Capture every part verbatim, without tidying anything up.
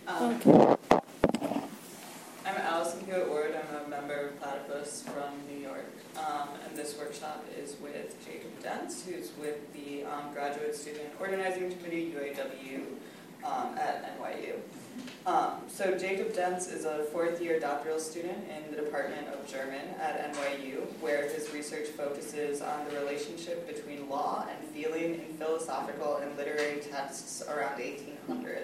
Um, Okay. I'm Allison Hewitt-Ward. I'm a member of Platypus from New York. Um, and this workshop is with Jacob Dentz, who's with the um, Graduate Student Organizing Committee, U A W, um, at N Y U. Um, so Jacob Dentz is a fourth-year doctoral student in the Department of German at N Y U, where his research focuses on the relationship between law and feeling in philosophical and literary texts around eighteen hundred.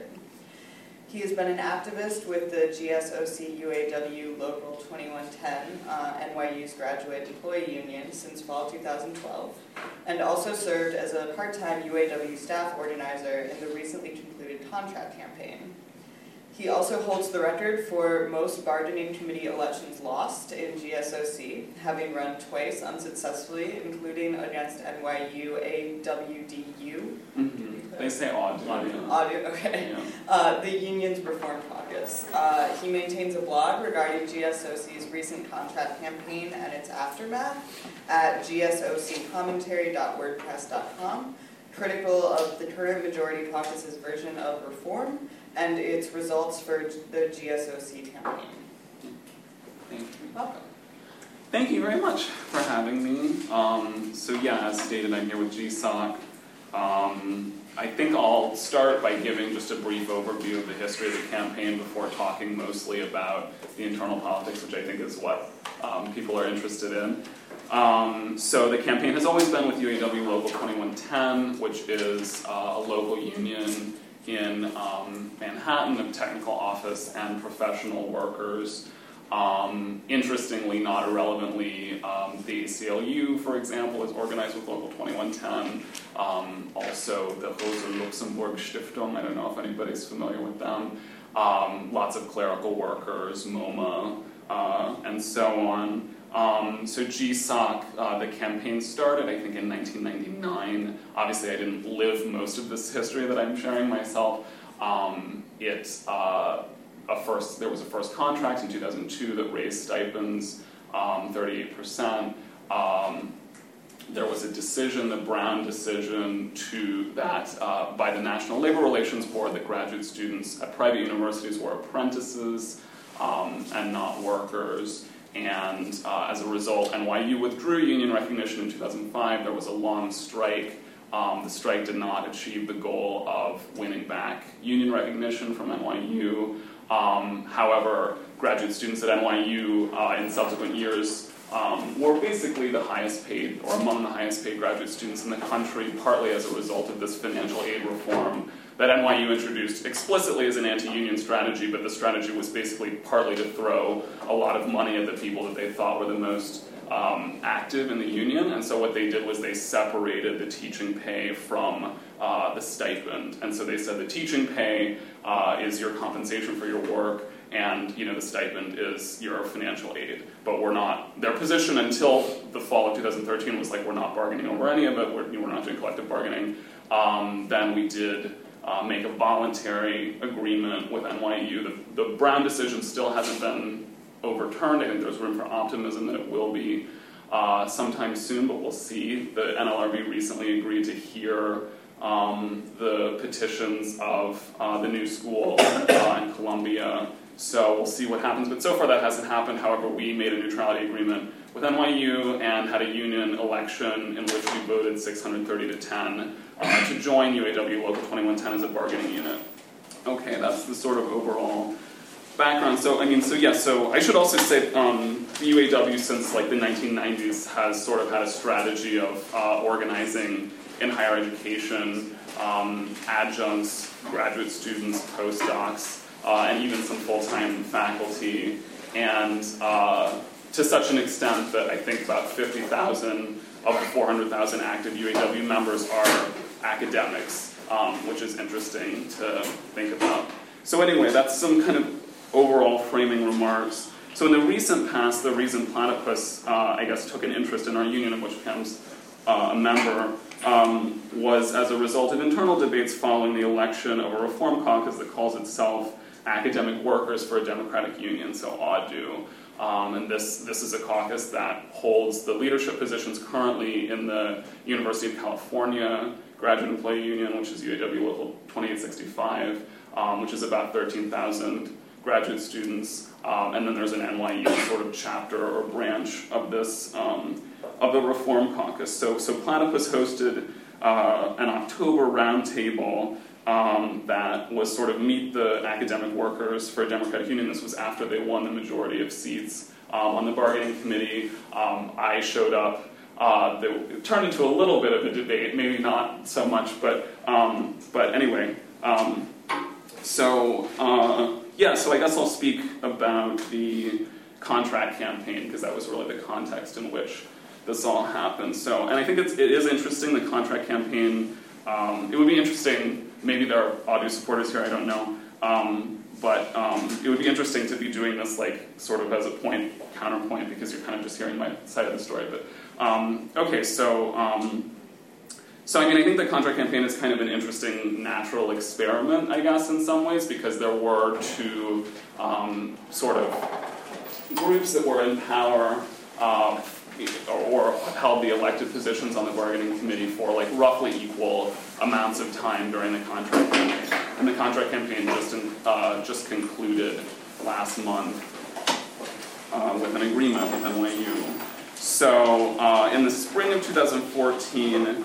He has been an activist with the G S O C U A W Local twenty-one ten, uh, N Y U's graduate employee union, since fall two thousand twelve, and also served as a part-time U A W staff organizer in the recently concluded contract campaign. He also holds the record for most bargaining committee elections lost in G S O C, having run twice unsuccessfully, including against N Y U A W D U. Mm-hmm. They say audio. Audio, audio okay. Yeah. Uh, the union's Reform Caucus. Uh, he maintains a blog regarding G S O C's recent contract campaign and its aftermath at G S O C commentary dot wordpress dot com, critical of the current majority caucus's version of reform and its results for the G S O C campaign. Thank you. Welcome. Thank you very much for having me. Um, so yeah, as stated, I'm here with G S O C. Um, I think I'll start by giving just a brief overview of the history of the campaign before talking mostly about the internal politics, which I think is what um, people are interested in. Um, so the campaign has always been with U A W Local twenty-one ten, which is uh, a local union in um, Manhattan of technical office and professional workers. Um, interestingly, not irrelevantly, um, the A C L U, for example, is organized with Local twenty-one ten. Um, also, the Rosa Luxemburg Stiftung, I don't know if anybody's familiar with them. Um, lots of clerical workers, MoMA, uh, and so on. Um, so G S O C, uh, the campaign started, I think, in nineteen ninety-nine. Obviously, I didn't live most of this history that I'm sharing myself. Um, it, uh, a first, there was a first contract in two thousand two that raised stipends um, thirty-eight percent. Um, there was a decision, the Brown decision, to that uh, by the National Labor Relations Board that graduate students at private universities were apprentices um, and not workers. And uh, as a result, N Y U withdrew union recognition in two thousand five. There was a long strike. Um, the strike did not achieve the goal of winning back union recognition from N Y U. Um, however, graduate students at N Y U uh, in subsequent years um, were basically the highest paid, or among the highest paid graduate students in the country, partly as a result of this financial aid reform that N Y U introduced explicitly as an anti-union strategy, but the strategy was basically partly to throw a lot of money at the people that they thought were the most um, active in the union. And so what they did was they separated the teaching pay from uh, the stipend. And so they said the teaching pay uh, is your compensation for your work, and you know the stipend is your financial aid. But we're not, their position until the fall of two thousand thirteen was like, we're not bargaining over any of it, we're, we're not doing collective bargaining. Um, then we did Uh, make a voluntary agreement with N Y U. The, the Brown decision still hasn't been overturned. I think there's room for optimism that it will be uh, sometime soon, but we'll see. The N L R B recently agreed to hear um, the petitions of uh, the new school uh, in Columbia, so we'll see what happens. But so far that hasn't happened. However, we made a neutrality agreement with N Y U and had a union election in which we voted six hundred thirty to ten uh, to join U A W Local twenty-one ten as a bargaining unit. Okay, that's the sort of overall background. So, I mean, so yeah, so I should also say um, the U A W since like the nineteen nineties has sort of had a strategy of uh, organizing in higher education, um, adjuncts, graduate students, postdocs, uh, and even some full-time faculty. And uh, to such an extent that I think about fifty thousand of the four hundred thousand active U A W members are academics, um, which is interesting to think about. So anyway, that's some kind of overall framing remarks. So in the recent past, the reason Platypus, uh, I guess, took an interest in our union, of which Pam's uh, a member, um, was as a result of internal debates following the election of a reform caucus that calls itself Academic Workers for a Democratic Union, so A D U. Um, and this, this is a caucus that holds the leadership positions currently in the University of California Graduate Employee Union, which is U A W Local twenty-eight sixty-five, um, which is about thirteen thousand graduate students, um, and then there's an N Y U sort of chapter or branch of this, um, of the Reform Caucus. So, so Platypus hosted uh, an October roundtable um, that was sort of meet the academic workers for a Democratic Union. This was after they won the majority of seats um, on the bargaining committee. Um, I showed up. Uh, the, it turned into a little bit of a debate, maybe not so much, but um, but anyway. Um, so uh, yeah, so I guess I'll speak about the contract campaign because that was really the context in which this all happened. So, and I think it's, it is interesting, the contract campaign. Um, it would be interesting. Maybe there are audio supporters here. I don't know. Um, But um, it would be interesting to be doing this, like, sort of as a point, counterpoint, because you're kind of just hearing my side of the story. But um, okay, so um, so I mean, I think the contract campaign is kind of an interesting natural experiment, I guess, in some ways, because there were two um, sort of groups that were in power uh, or held the elected positions on the bargaining committee for like roughly equal amounts of time during the contract campaign. And the contract campaign just in, uh, just concluded last month uh, with an agreement with N Y U. So uh, in the spring of two thousand fourteen,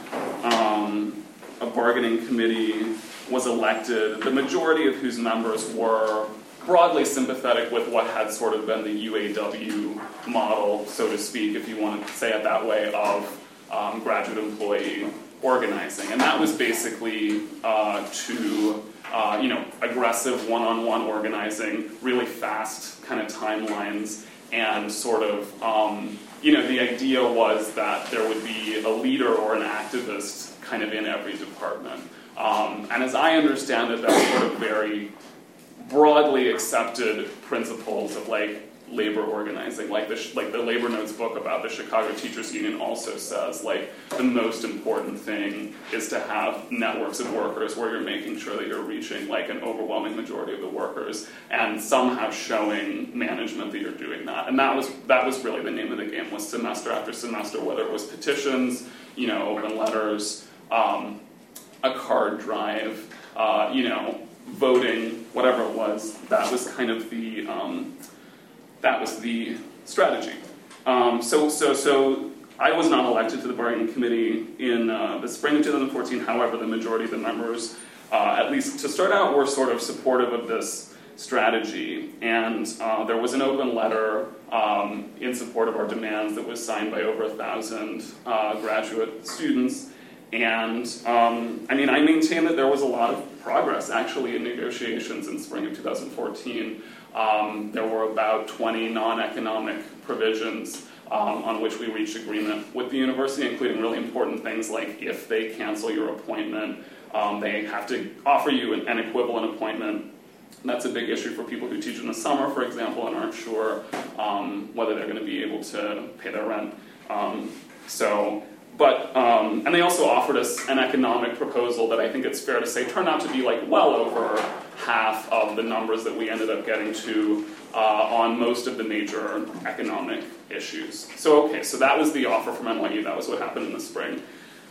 um, a bargaining committee was elected, the majority of whose members were broadly sympathetic with what had sort of been the U A W model, so to speak, if you want to say it that way, of um, graduate employee organizing. And that was basically uh, to, uh, you know, aggressive one-on-one organizing, really fast kind of timelines, and sort of, um, you know, the idea was that there would be a leader or an activist kind of in every department. Um, and as I understand it, that's sort of very broadly accepted principles of like labor organizing, like the like the Labor Notes book about the Chicago Teachers Union also says, like the most important thing is to have networks of workers where you're making sure that you're reaching like an overwhelming majority of the workers and somehow showing management that you're doing that. And that was that was really the name of the game, was semester after semester, whether it was petitions, you know, open letters, um, a card drive, uh, you know, voting, whatever it was, that was kind of the um, that was the strategy. Um, so, so, so I was not elected to the bargaining committee in uh, the spring of two thousand fourteen. However, the majority of the members, uh, at least to start out, were sort of supportive of this strategy. And uh, there was an open letter um, in support of our demands that was signed by over a thousand uh, graduate students. And, um, I mean, I maintain that there was a lot of progress, actually, in negotiations in spring of two thousand fourteen. Um, there were about twenty non-economic provisions um, on which we reached agreement with the university, including really important things like if they cancel your appointment, um, they have to offer you an, an equivalent appointment. That's a big issue for people who teach in the summer, for example, and aren't sure um, whether they're going to be able to pay their rent. Um, so... But, um, and they also offered us an economic proposal that I think it's fair to say turned out to be like well over half of the numbers that we ended up getting to uh, on most of the major economic issues. So, okay, so that was the offer from N Y U. That was what happened in the spring.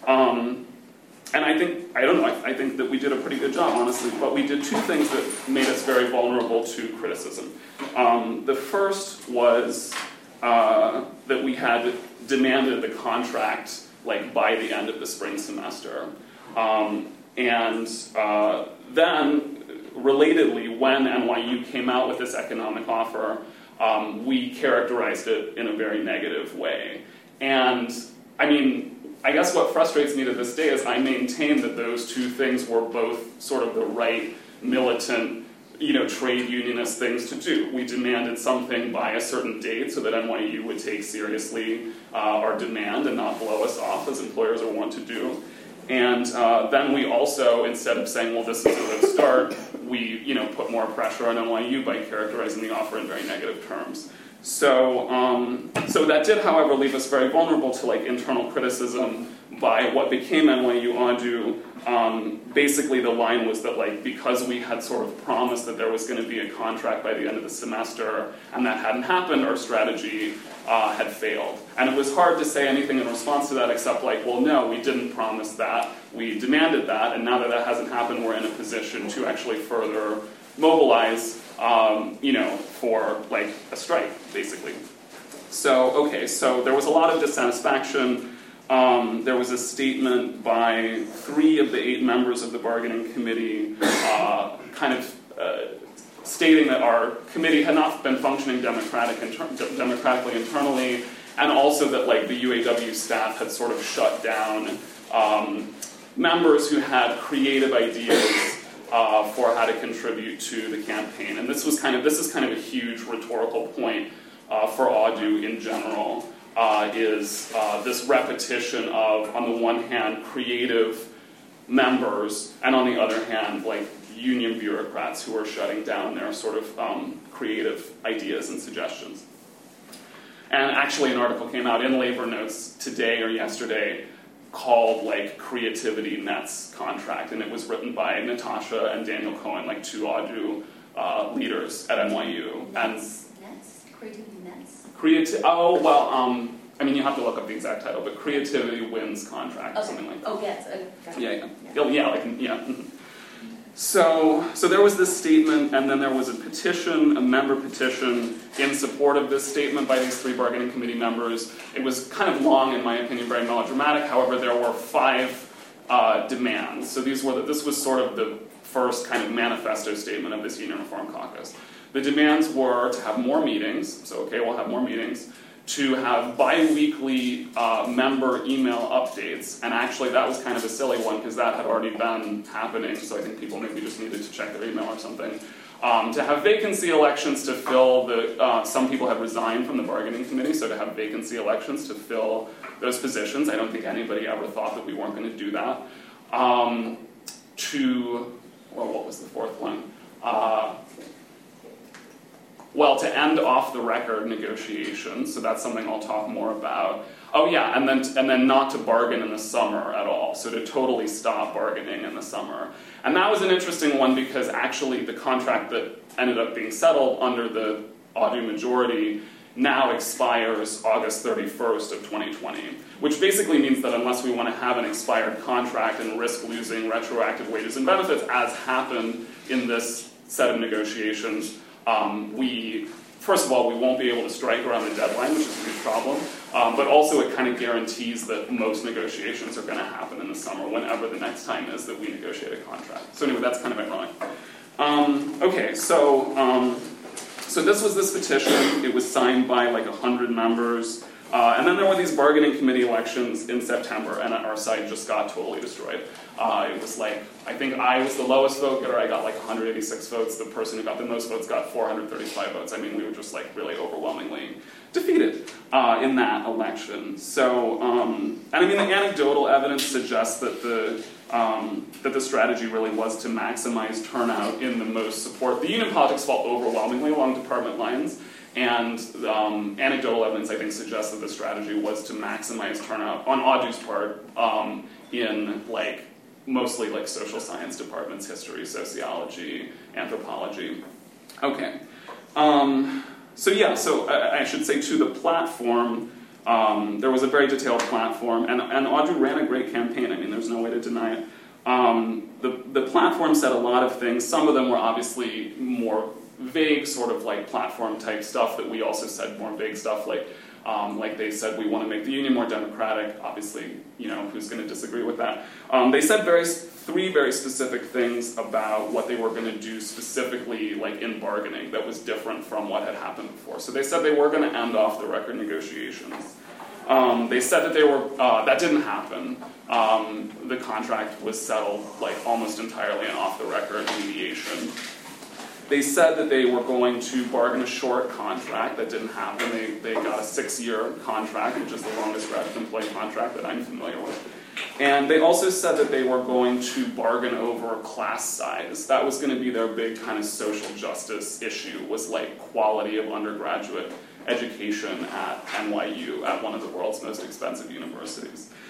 Um, and I think, I don't know, I, I think that we did a pretty good job, honestly, but we did two things that made us very vulnerable to criticism. Um, the first was uh, that we had demanded the contract like by the end of the spring semester. Um, and uh, then, relatedly, when N Y U came out with this economic offer, um, we characterized it in a very negative way. And, I mean, I guess what frustrates me to this day is I maintain that those two things were both sort of the right militant, you know, trade unionist things to do. We demanded something by a certain date so that N Y U would take seriously uh, our demand and not blow us off, as employers are wont to do. And uh, then we also, instead of saying, well, this is a good start, we, you know, put more pressure on N Y U by characterizing the offer in very negative terms. So, um, so that did, however, leave us very vulnerable to like internal criticism by what became N Y U Audu. Um, basically, the line was that, like, because we had sort of promised that there was going to be a contract by the end of the semester, and that hadn't happened, our strategy uh, had failed. And it was hard to say anything in response to that except, like, well, no, we didn't promise that. We demanded that, and now that that hasn't happened, we're in a position to actually further mobilize, um, you know, for, like, a strike, basically. So, okay, so there was a lot of dissatisfaction. Um, there was a statement by three of the eight members of the bargaining committee uh, kind of uh, stating that our committee had not been functioning democratic inter- democratically internally, and also that, like, the U A W staff had sort of shut down um, members who had creative ideas uh, for how to contribute to the campaign. And this was kind of this is kind of a huge rhetorical point uh, for Audu in general. Uh, is uh, this repetition of, on the one hand, creative members, and on the other hand, like, union bureaucrats who are shutting down their sort of um, creative ideas and suggestions. And actually, an article came out in Labor Notes today or yesterday called, like, Creativity Nets Contract, and it was written by Natasha and Daniel Cohen, like, two Audu uh, leaders at N Y U. Nets? And Nets? Creativity Nets? Creati- oh, well, um, I mean, you have to look up the exact title, but Creativity Wins Contract, or okay. something like that. Oh, yes. Okay. Gotcha. Yeah, yeah. Yeah, Yeah, like, yeah. Mm-hmm. So, so there was this statement, and then there was a petition, a member petition, in support of this statement by these three bargaining committee members. It was kind of long, in my opinion, very melodramatic. However, there were five uh, demands. So these were the, this was sort of the first kind of manifesto statement of this Union Reform Caucus. The demands were to have more meetings, so okay, we'll have more meetings, to have bi-weekly uh, member email updates, and actually that was kind of a silly one because that had already been happening, so I think people maybe just needed to check their email or something. Um, to have vacancy elections to fill the, uh, some people had resigned from the bargaining committee, so to have vacancy elections to fill those positions. I don't think anybody ever thought that we weren't going to do that. Um, to, well, what was the fourth one? Uh, Well, to end off-the-record negotiations, so that's something I'll talk more about. Oh yeah, and then and then not to bargain in the summer at all, so to totally stop bargaining in the summer. And that was an interesting one because actually the contract that ended up being settled under the Audu majority now expires August thirty-first of twenty twenty, which basically means that unless we want to have an expired contract and risk losing retroactive wages and benefits, as happened in this set of negotiations, Um, we, first of all, we won't be able to strike around the deadline, which is a huge problem, um, but also it kind of guarantees that most negotiations are going to happen in the summer, whenever the next time is that we negotiate a contract. So anyway, that's kind of ironic. Um, okay, so um, so this was this petition. It was signed by like one hundred members, uh, and then there were these bargaining committee elections in September, and our site just got totally destroyed. Uh, it was like, I think I was the lowest vote getter, I got like one hundred eighty-six votes, the person who got the most votes got four hundred thirty-five votes. I mean, we were just like really overwhelmingly defeated uh, in that election. So, um, and I mean, the anecdotal evidence suggests that the, um, that the strategy really was to maximize turnout in the most support. The union politics fall overwhelmingly along department lines, and um, anecdotal evidence, I think, suggests that the strategy was to maximize turnout on Audu's part um, in like, mostly like social science departments, history, sociology, anthropology. Okay. Um, so yeah, so I, I should say to the platform, um, there was a very detailed platform, and, and Audu ran a great campaign. I mean, there's no way to deny it. Um, the, the platform said a lot of things. Some of them were obviously more vague, sort of like platform type stuff that we also said more vague stuff like Um, like they said, we want to make the union more democratic. Obviously, you know, who's going to disagree with that? Um, they said very, three very specific things about what they were going to do specifically, like in bargaining, that was different from what had happened before. So they said they were going to end off the record negotiations. Um, they said that they were, uh, that didn't happen. Um, the contract was settled like almost entirely in off-the-record mediation. They said that they were going to bargain a short contract. That didn't happen. They, they got a six-year contract, which is the longest graduate employee contract that I'm familiar with. And they also said that they were going to bargain over class size. That was going to be their big kind of social justice issue, was like quality of undergraduate education at N Y U, at one of the world's most expensive universities.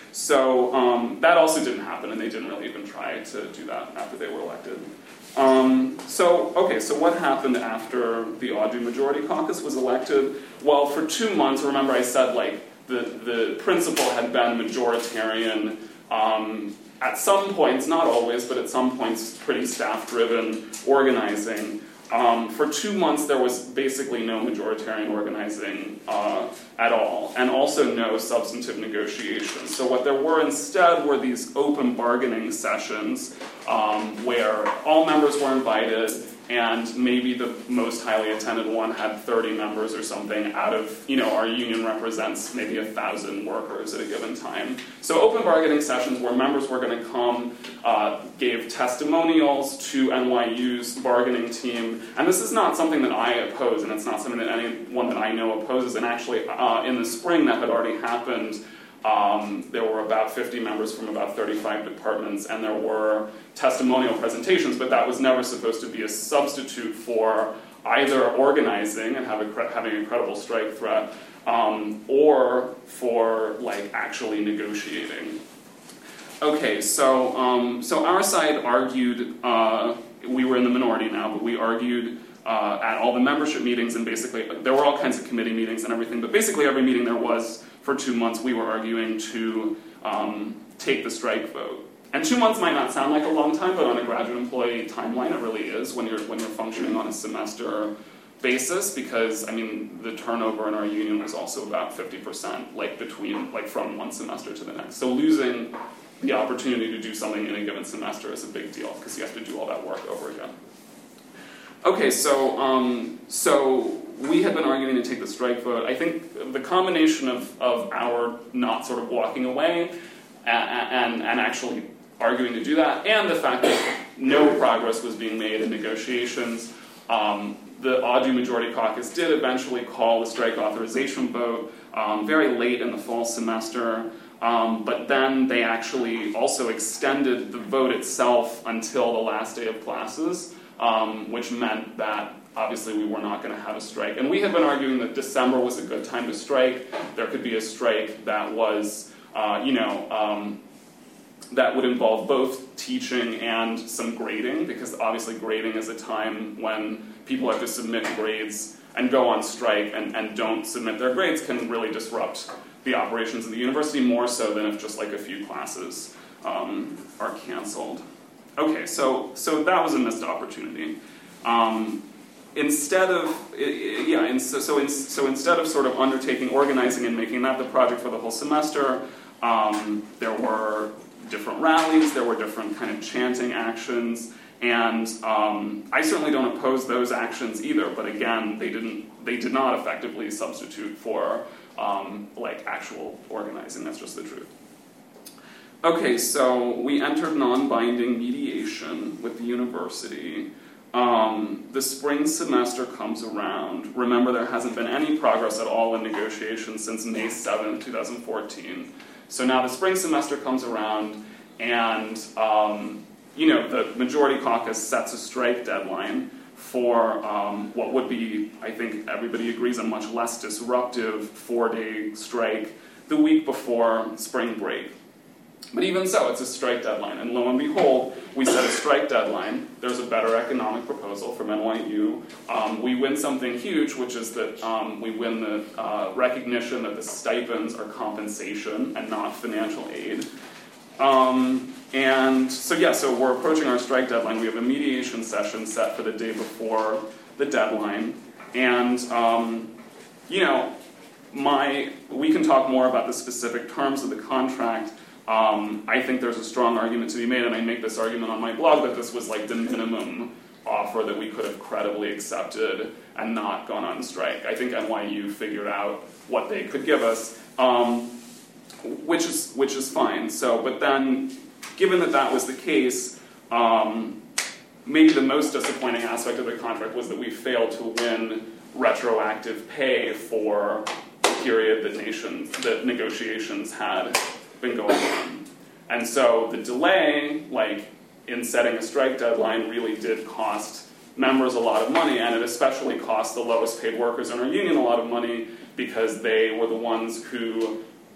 So um, that also didn't happen, and they didn't really even try to do that after they were elected. Um, so, okay, so what happened after the Audu Majority Caucus was elected? Well, for two months, remember I said, like, the, the principle had been majoritarian, um, at some points, not always, but at some points, pretty staff-driven organizing. Um, for two months, there was basically no majoritarian organizing uh, at all, and also no substantive negotiations. So what there were instead were these open bargaining sessions um, where all members were invited, and maybe the most highly attended one had thirty members or something out of, you know, our union represents maybe a thousand workers at a given time. So open bargaining sessions where members were going to come, uh, gave testimonials to N Y U's bargaining team, and this is not something that I oppose, and it's not something that anyone that I know opposes, and actually uh, in the spring that had already happened. Um, there were about fifty members from about thirty-five departments, and there were testimonial presentations, but that was never supposed to be a substitute for either organizing and have a, having a credible strike threat, um, or for like actually negotiating. Okay, so um, so our side argued, uh, we were in the minority now, but we argued uh, at all the membership meetings, and basically there were all kinds of committee meetings and everything, but basically every meeting there was for two months, we were arguing to um, take the strike vote. And two months might not sound like a long time, but on a graduate employee timeline, it really is when you're when you're functioning on a semester basis. Because I mean, the turnover in our union was also about fifty percent, like between like from one semester to the next. So losing the opportunity to do something in a given semester is a big deal because you have to do all that work over again. Okay, so um, so. We had been arguing to take the strike vote. I think the combination of, of our not sort of walking away and, and, and actually arguing to do that, and the fact that no progress was being made in negotiations, um, the Audu Majority Caucus did eventually call the strike authorization vote um, very late in the fall semester, um, but then they actually also extended the vote itself until the last day of classes, um, which meant that obviously we were not going to have a strike. And we had been arguing that December was a good time to strike. There could be a strike that was, uh, you know, um, that would involve both teaching and some grading, because obviously grading is a time when people have to submit grades and go on strike and, and don't submit their grades can really disrupt the operations of the university more so than if just like a few classes um, are canceled. Okay, so so that was a missed opportunity. Um, Instead of, yeah, and so, so, in, so instead of sort of undertaking organizing and making that the project for the whole semester, um, there were different rallies, there were different kind of chanting actions, and um, I certainly don't oppose those actions either, but again, they didn't, they did not effectively substitute for um, like actual organizing, that's just the truth. Okay, so we entered non-binding mediation with the university. Um, the spring semester comes around. Remember, there hasn't been any progress at all in negotiations since May seventh, twenty fourteen. So now the spring semester comes around, and um, you know, the Majority Caucus sets a strike deadline for um, what would be, I think everybody agrees, a much less disruptive four-day strike the week before spring break. But even so, it's a strike deadline, and lo and behold, we set a strike deadline. There's a better economic proposal from N Y U. Um, we win something huge, which is that um, we win the uh, recognition that the stipends are compensation and not financial aid. Um, and so yeah, so we're approaching our strike deadline. We have a mediation session set for the day before the deadline, and um, you know, my we can talk more about the specific terms of the contract. Um, I think there's a strong argument to be made, and I make this argument on my blog, that this was like the minimum offer that we could have credibly accepted and not gone on strike. I think N Y U figured out what they could give us, um, which is which is fine. So, but then, given that that was the case, um, maybe the most disappointing aspect of the contract was that we failed to win retroactive pay for the period that nations, that negotiations had been going on. And so the delay, like in setting a strike deadline, really did cost members a lot of money, and it especially cost the lowest paid workers in our union a lot of money, because they were the ones who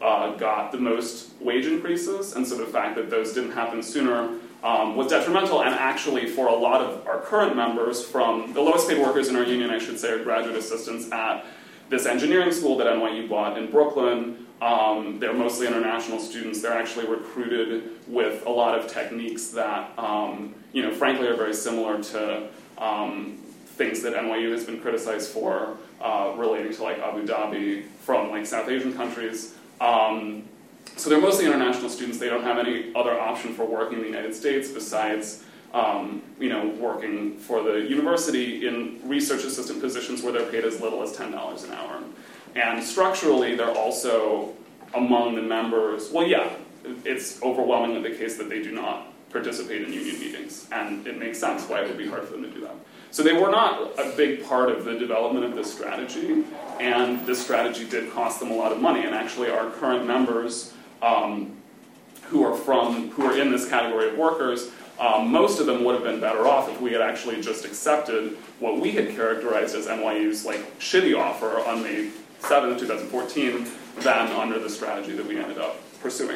uh, got the most wage increases, and so the fact that those didn't happen sooner um, was detrimental, and actually for a lot of our current members, from the lowest paid workers in our union, I should say, are graduate assistants at this engineering school that N Y U bought in Brooklyn. Um, they're mostly international students. They're actually recruited with a lot of techniques that, um, you know, frankly are very similar to um, things that N Y U has been criticized for uh, relating to like Abu Dhabi from like South Asian countries. Um, so they're mostly international students. They don't have any other option for working in the United States besides um, you know, working for the university in research assistant positions where they're paid as little as ten dollars an hour. And structurally, they're also among the members, well, yeah, it's overwhelmingly the case that they do not participate in union meetings, and it makes sense why it would be hard for them to do that. So they were not a big part of the development of this strategy, and this strategy did cost them a lot of money, and actually our current members um, who are from, who are in this category of workers, um, most of them would have been better off if we had actually just accepted what we had characterized as N Y U's like shitty offer on May seventh, twenty fourteen, than under the strategy that we ended up pursuing.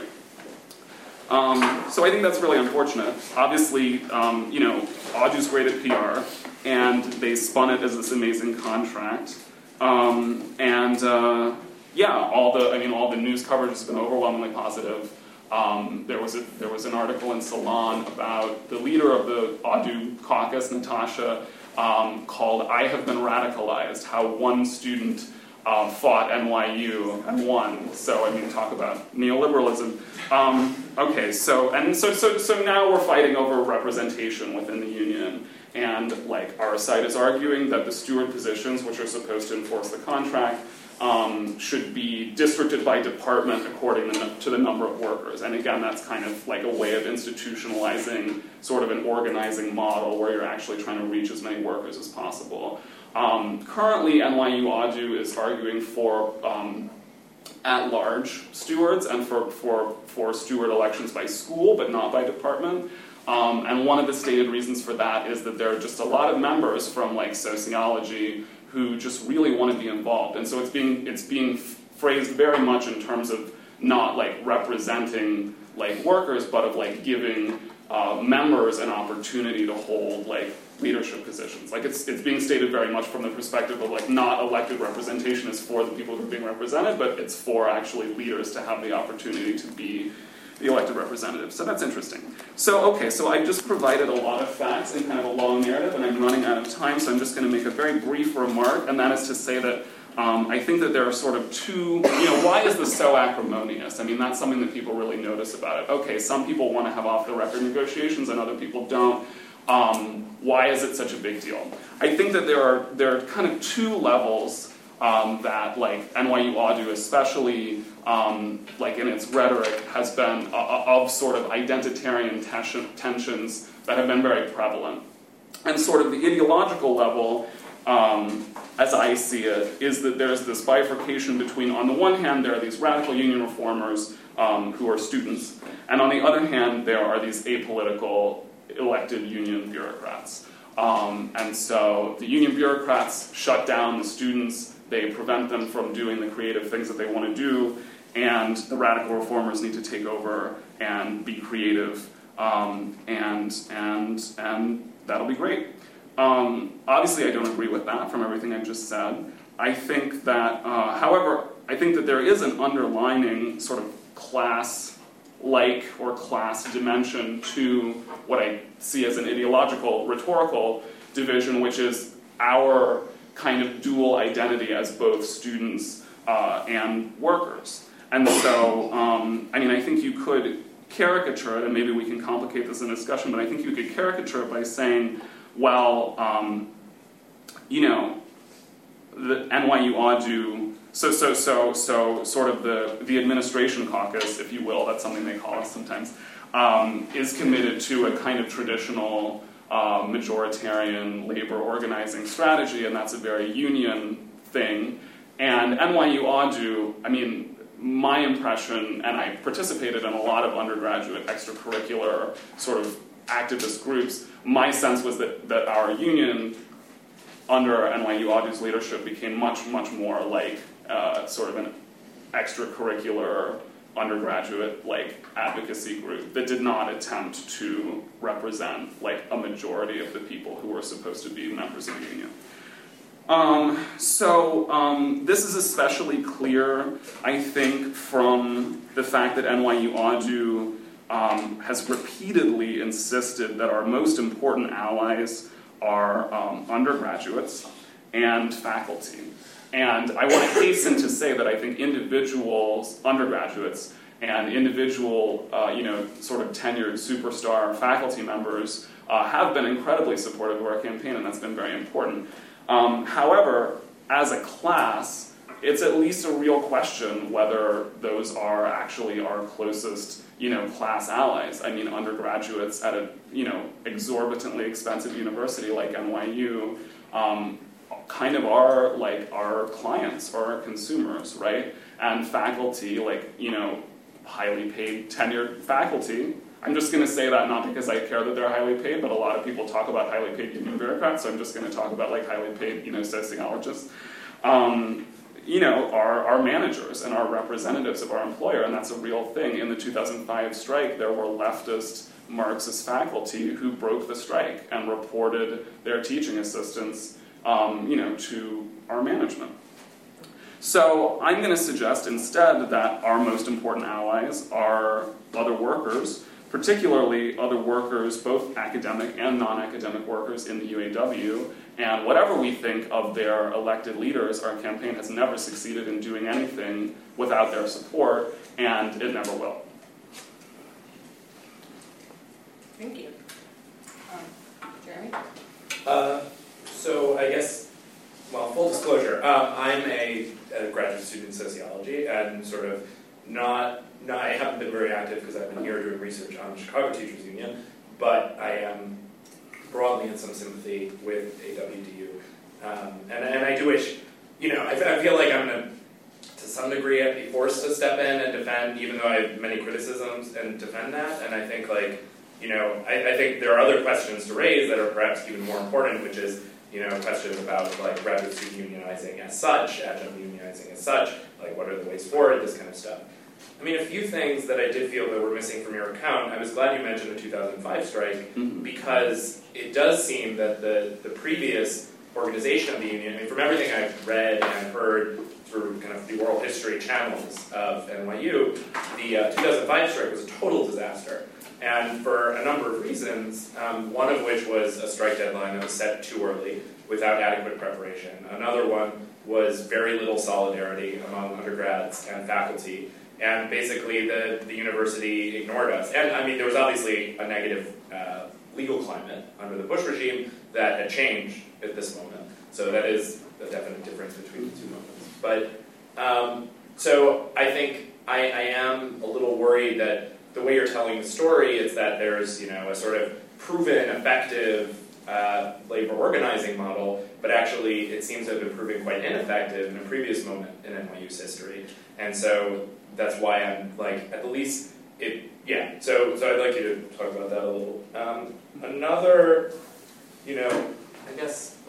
Um, so I think that's really unfortunate. Obviously, um, you know, Audu's great at P R, and they spun it as this amazing contract. Um, and uh, yeah, all the I mean, all the news coverage has been overwhelmingly positive. Um, there was a, there was an article in Salon about the leader of the Audu caucus, Natasha, um, called "I Have Been Radicalized: How One Student uh, Fought N Y U and Won." So I mean, talk about neoliberalism. Um, okay, so and so so so now we're fighting over representation within the union, and like our side is arguing that the steward positions, which are supposed to enforce the contract, Um, should be districted by department according to the number of workers. And again, that's kind of like a way of institutionalizing sort of an organizing model where you're actually trying to reach as many workers as possible. Um, currently, N Y U Audu is arguing for um, at-large stewards and for, for, for steward elections by school, but not by department. Um, and one of the stated reasons for that is that there are just a lot of members from like sociology who just really want to be involved, and so it's being it's being phrased very much in terms of not like representing like workers, but of like giving uh, members an opportunity to hold like leadership positions. Like it's it's being stated very much from the perspective of like not elected representation is for the people who are being represented, but it's for actually leaders to have the opportunity to be the elected representatives. So that's interesting. So, okay, so I just provided a lot of facts in kind of a long narrative, and I'm running out of time, so I'm just going to make a very brief remark, and that is to say that um, I think that there are sort of two, you know, why is this so acrimonious? I mean, that's something that people really notice about it. Okay, some people want to have off-the-record negotiations, and other people don't. Um, why is it such a big deal? I think that there are, there are kind of two levels Um, that like N Y U Audu especially um, like in its rhetoric has been uh, of sort of identitarian tension, tensions that have been very prevalent. And sort of the ideological level, um, as I see it, is that there's this bifurcation between, on the one hand, there are these radical union reformers um, who are students, and on the other hand, there are these apolitical elected union bureaucrats. Um, and so the union bureaucrats shut down the students. They prevent them from doing the creative things that they want to do, and the radical reformers need to take over and be creative, um, and and and that'll be great. Um, obviously, I don't agree with that from everything I've just said. I think that, uh, however, I think that there is an underlining sort of class-like or class dimension to what I see as an ideological, rhetorical division, which is our kind of dual identity as both students uh, and workers. And so, um, I mean, I think you could caricature it, and maybe we can complicate this in discussion, but I think you could caricature it by saying, well, um, you know, the N Y U Audu, so, so, so, so, sort of the, the administration caucus, if you will, that's something they call us sometimes, um, is committed to a kind of traditional Uh, majoritarian labor organizing strategy, and that's a very union thing. And N Y U Audu, I mean, my impression, and I participated in a lot of undergraduate extracurricular sort of activist groups, my sense was that, that our union under N Y U Audu's leadership became much, much more like uh, sort of an extracurricular undergraduate like advocacy group that did not attempt to represent like a majority of the people who were supposed to be members of the union. Um, so um, this is especially clear, I think, from the fact that N Y U AUDU um, has repeatedly insisted that our most important allies are um, undergraduates and faculty. And I want to hasten to say that I think individuals, undergraduates, and individual, uh, you know, sort of tenured superstar faculty members uh, have been incredibly supportive of our campaign, and that's been very important. Um, however, as a class, it's at least a real question whether those are actually our closest, you know, class allies. I mean, undergraduates at a, you know, exorbitantly expensive university like N Y U um, kind of are like our clients or our consumers, right? And faculty, like, you know, highly paid tenured faculty. I'm just going to say that not because I care that they're highly paid, but a lot of people talk about highly paid union bureaucrats, so I'm just going to talk about like highly paid, you know, sociologists. Um, you know, are our managers and our representatives of our employer, and that's a real thing. In the two thousand five strike, there were leftist Marxist faculty who broke the strike and reported their teaching assistants, um, you know, to our management. So I'm going to suggest instead that our most important allies are other workers, particularly other workers, both academic and non-academic workers in the U A W, and whatever we think of their elected leaders, our campaign has never succeeded in doing anything without their support, and it never will. Thank you. Um, Jeremy? Uh, so I guess, well, full disclosure, um, I'm a, a graduate student in sociology, and sort of not, not I haven't been very active because I've been here doing research on the Chicago Teachers Union, but I am broadly in some sympathy with A W D U. Um, and, and I do wish, you know, I, I feel like I'm going to, to some degree, I'd be forced to step in and defend, even though I have many criticisms, and defend that. And I think, like, you know, I, I think there are other questions to raise that are perhaps even more important, which is, you know, questions about, like, graduate student unionizing as such, adjunct unionizing as such, like, what are the ways forward, this kind of stuff. I mean, a few things that I did feel that were missing from your account. I was glad you mentioned the two thousand five strike, mm-hmm. because it does seem that the, the previous organization of the union, I mean, from everything I've read and heard through kind of the oral history channels of N Y U, the uh, two thousand five strike was a total disaster. And for a number of reasons, um, one of which was a strike deadline that was set too early without adequate preparation. Another one was very little solidarity among undergrads and faculty. And basically the, the university ignored us. And I mean, there was obviously a negative uh, legal climate under the Bush regime that had changed at this moment. So that is a definite difference between the two moments. But, um, so I think I, I am a little worried that the way you're telling the story is that there's, you know, a sort of proven, effective uh, labor organizing model, but actually it seems to have been proven quite ineffective in a previous moment in N Y U's history. And so that's why I'm, like, at the least, it, yeah, so so I'd like you to talk about that a little. Um, another, you know, I guess,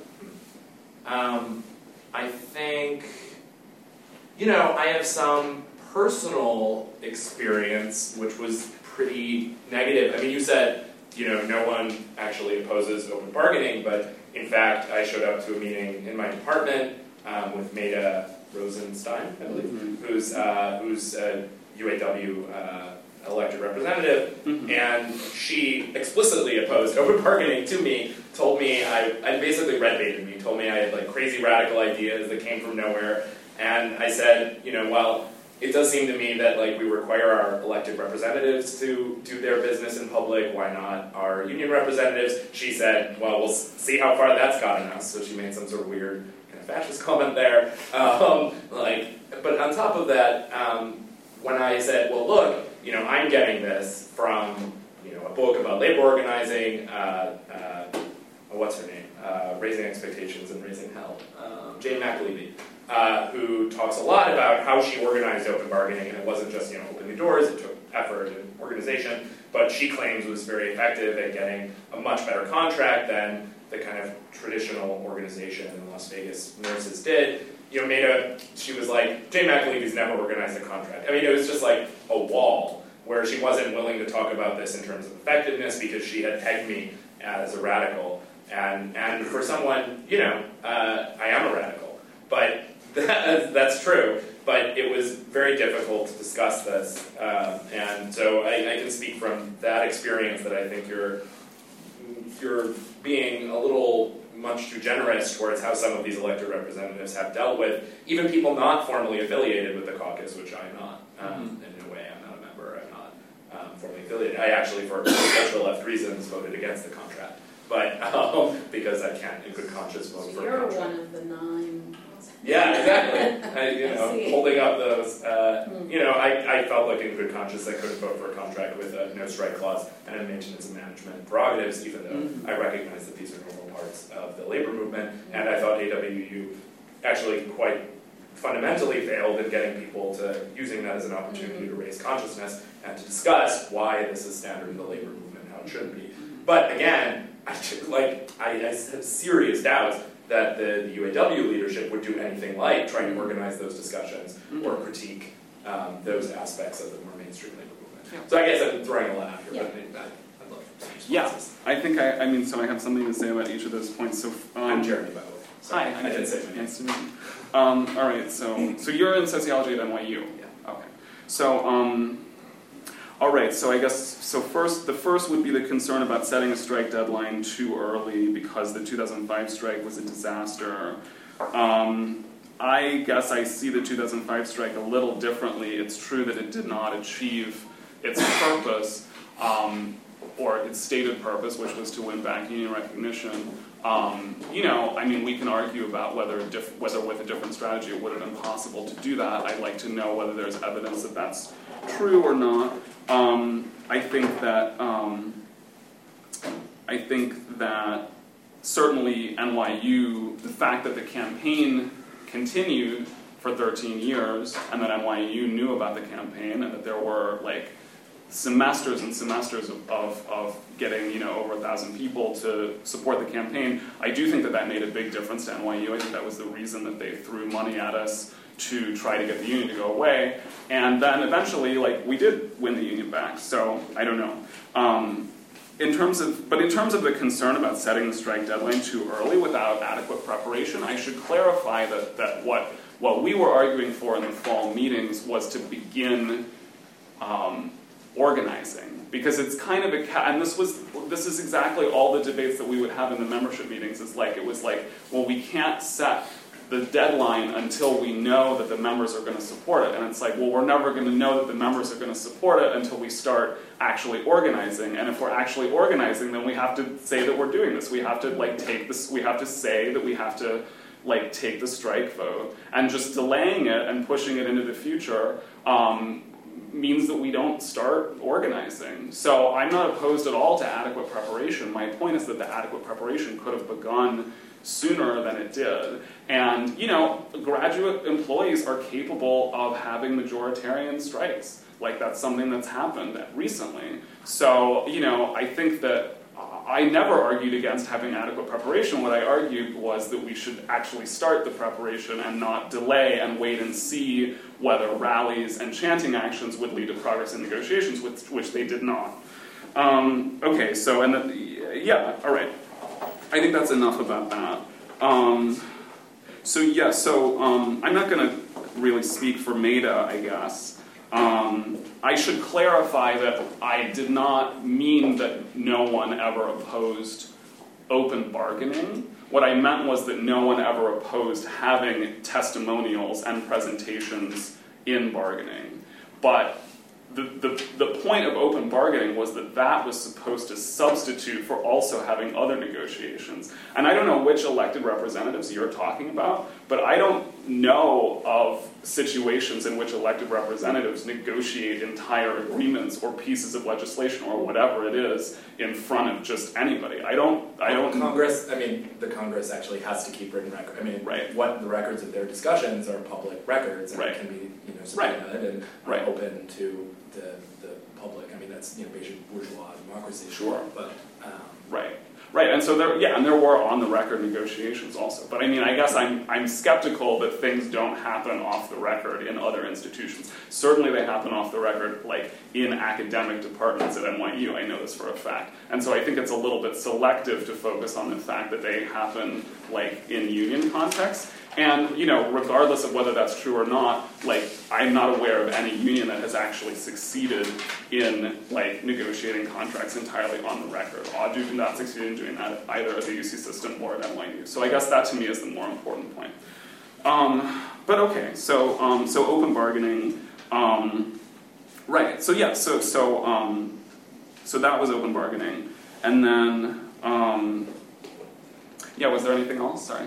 um, I think, you know, I have some personal experience which was pretty negative. I mean, you said, you know, no one actually opposes open bargaining, but in fact, I showed up to a meeting in my department um, with Maida Rosenstein, I believe, mm-hmm. who's uh, who's a U A W uh, elected representative, mm-hmm. and she explicitly opposed open bargaining to me, told me, I, I basically red baited me, told me I had like crazy radical ideas that came from nowhere, and I said, you know, well, it does seem to me that like we require our elected representatives to do their business in public, why not our union representatives? She said, well, we'll see how far that's gotten us, so she made some sort of weird kind of fascist comment there. Um, like, but on top of that, um, when I said, well, look, you know, I'm getting this from, you know, a book about labor organizing, uh, uh, what's her name? Uh, Raising Expectations and Raising Hell, um, Jane McAlevey. Uh, who talks a lot about how she organized open bargaining, and it wasn't just, you know, opening doors, it took effort and organization, but she claims was very effective at getting a much better contract than the kind of traditional organization in Las Vegas nurses did, you know, made a, she was like, Jane McAlevy's never organized a contract. I mean, it was just like a wall where she wasn't willing to talk about this in terms of effectiveness because she had pegged me as a radical. And and for someone, you know, uh, I am a radical, but that, that's true. But it was very difficult to discuss this. Um, and so I, I can speak from that experience that I think you're you're being a little much too generous towards how some of these elected representatives have dealt with even people not formally affiliated with the caucus, which I'm not. Um, and in a way, I'm not a member. I'm not um, formally affiliated. I actually, for ultra left reasons, voted against the contract, but um, because I can't, in good conscience, vote So for a you're contract. one of the nine. Yeah, exactly. I, you know, I see. holding up those. Uh, Hmm. You know, I, I felt like in good conscience I couldn't vote for a contract with a no strike clause and a maintenance of management prerogatives, even though Mhm. I recognize that these are normal parts of the labor movement. And I thought A W U actually quite fundamentally failed in getting people to using that as an opportunity to raise consciousness and to discuss why this is standard in the labor movement, how it shouldn't be. But again, I just, like I, I have serious doubts that the, the U A W leadership would do anything like trying to organize those discussions or critique um, those aspects of the more mainstream labor movement. Yeah. So I guess I'm throwing a lot out here, Yeah. but I, I'd love some Yeah, responses. I think I, I mean, so I have something to say about each of those points. So, um, I'm Jeremy, by the way. Sorry, hi, I didn't say my name. nice to meet you. Um, all right, so so you're in sociology at N Y U. Yeah. Okay. So, um, all right. So I guess so. First, the first would be the concern about setting a strike deadline too early because the two thousand five strike was a disaster. Um, I guess I see the two thousand five strike a little differently. It's true that it did not achieve its purpose, um, or its stated purpose, which was to win back union recognition. Um, you know, I mean, we can argue about whether diff- whether with a different strategy it would have been possible to do that. I'd like to know whether there's evidence that that's true or not. Um, I think that um, I think that certainly N Y U, the fact that the campaign continued for thirteen years, and that N Y U knew about the campaign, and that there were like semesters and semesters of, of, of getting, you know, over a thousand people to support the campaign, I do think that that made a big difference to N Y U. I think that was the reason that they threw money at us to try to get the union to go away. And then eventually, like, we did win the union back, so I don't know. Um, in terms of, but in terms of the concern about setting the strike deadline too early without adequate preparation, I should clarify that, that what, what we were arguing for in the fall meetings was to begin um, organizing, because it's kind of a ca- and this was this is exactly all the debates that we would have in the membership meetings. Is like it was like, well, we can't set the deadline until we know that the members are going to support it, and it's like, well, we're never going to know that the members are going to support it until we start actually organizing. And if we're actually organizing, then we have to say that we're doing this. We have to like take this. We have to say that we have to like take the strike vote, and just delaying it and pushing it into the future Um, means that we don't start organizing. So I'm not opposed at all to adequate preparation. My point is that the adequate preparation could have begun sooner than it did. And, you know, graduate employees are capable of having majoritarian strikes. Like, that's something that's happened recently. So, you know, I think that I never argued against having adequate preparation. What I argued was that we should actually start the preparation and not delay and wait and see whether rallies and chanting actions would lead to progress in negotiations, which, which they did not. Um, okay, so, and then, yeah, all right. I think that's enough about that. Um, so, yeah, so um, I'm not going to really speak for Maida, I guess. Um, I should clarify that I did not mean that no one ever opposed open bargaining. What I meant was that no one ever opposed having testimonials and presentations in bargaining. But the, the, the point of open bargaining was that that was supposed to substitute for also having other negotiations. And I don't know which elected representatives you're talking about, but I don't know of situations in which elected representatives negotiate entire agreements or pieces of legislation or whatever it is in front of just anybody. I don't. I don't. Congress. I mean, the Congress actually has to keep written record. I mean, right. What the records of their discussions are public records and right. can be, you know, right. subpoenaed and right. open to the the public. I mean, that's, you know, basic bourgeois democracy. Sure. But um, right. Right, and so there, yeah, and there were on-the-record negotiations also. But I mean, I guess I'm I'm skeptical that things don't happen off the record in other institutions. Certainly, they happen off the record, like in academic departments at N Y U. I know this for a fact, and so I think it's a little bit selective to focus on the fact that they happen like in union contexts. And, you know, regardless of whether that's true or not, like, I'm not aware of any union that has actually succeeded in, like, negotiating contracts entirely on the record. A U did not succeed in doing that either at the U C system or at N Y U. So I guess that, to me, is the more important point. Um, but, okay, so um, so open bargaining. Um, right, so, yeah, so, so, um, so that was open bargaining. And then, um, yeah, was there anything else? Sorry.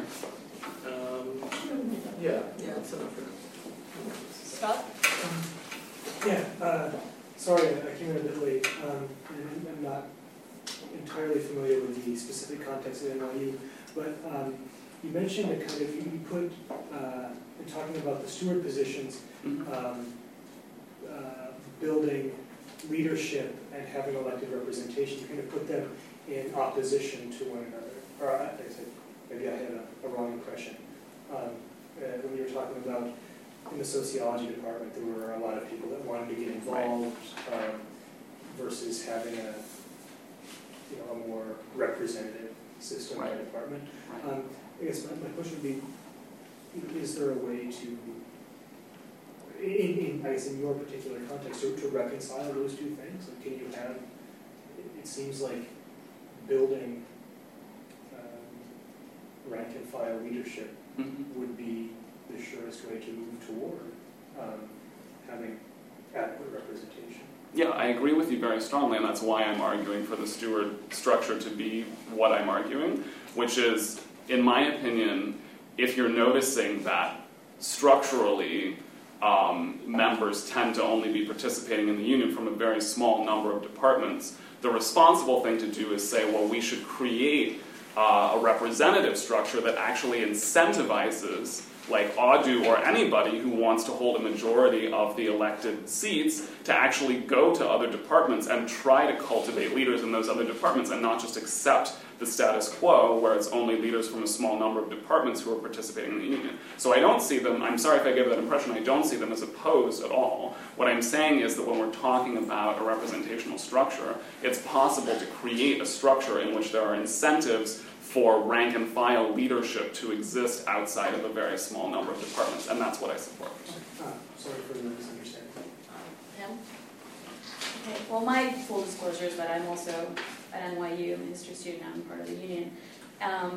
Yeah. Yeah. That's enough for now. Scott? Yeah, uh, sorry, I came in a bit late, um, and I'm not entirely familiar with the specific context of N Y U, but um, you mentioned that kind of, you put, uh, in talking about the steward positions, um, uh, building leadership and having elected representation, you kind of put them in opposition to one another. Or I, I said, maybe I had a, a wrong impression. Um, uh, when you were talking about in the sociology department, there were a lot of people that wanted to get involved, um, versus having a, you know, a more representative system by Right. department. Right. Um, I guess my, my question would be, is there a way to, in, in I guess in your particular context, to, to reconcile those two things? Like, can you have, it, it seems like building um, rank and file leadership Mm-hmm. would be the surest way to move toward um, having adequate representation. Yeah, I agree with you very strongly, and that's why I'm arguing for the steward structure to be what I'm arguing, which is, in my opinion, if you're noticing that structurally um, members tend to only be participating in the union from a very small number of departments, the responsible thing to do is say, well, we should create Uh, a representative structure that actually incentivizes, like A D U or anybody who wants to hold a majority of the elected seats, to actually go to other departments and try to cultivate leaders in those other departments and not just accept the status quo where it's only leaders from a small number of departments who are participating in the union. So I don't see them, I'm sorry if I gave that impression, I don't see them as opposed at all. What I'm saying is that when we're talking about a representational structure, it's possible to create a structure in which there are incentives for rank and file leadership to exist outside of a very small number of departments, and that's what I support. Ah, sorry for the misunderstanding. Pam? Okay, well, my full disclosure is that I'm also at N Y U, I'm a history student, I'm part of the union. Um,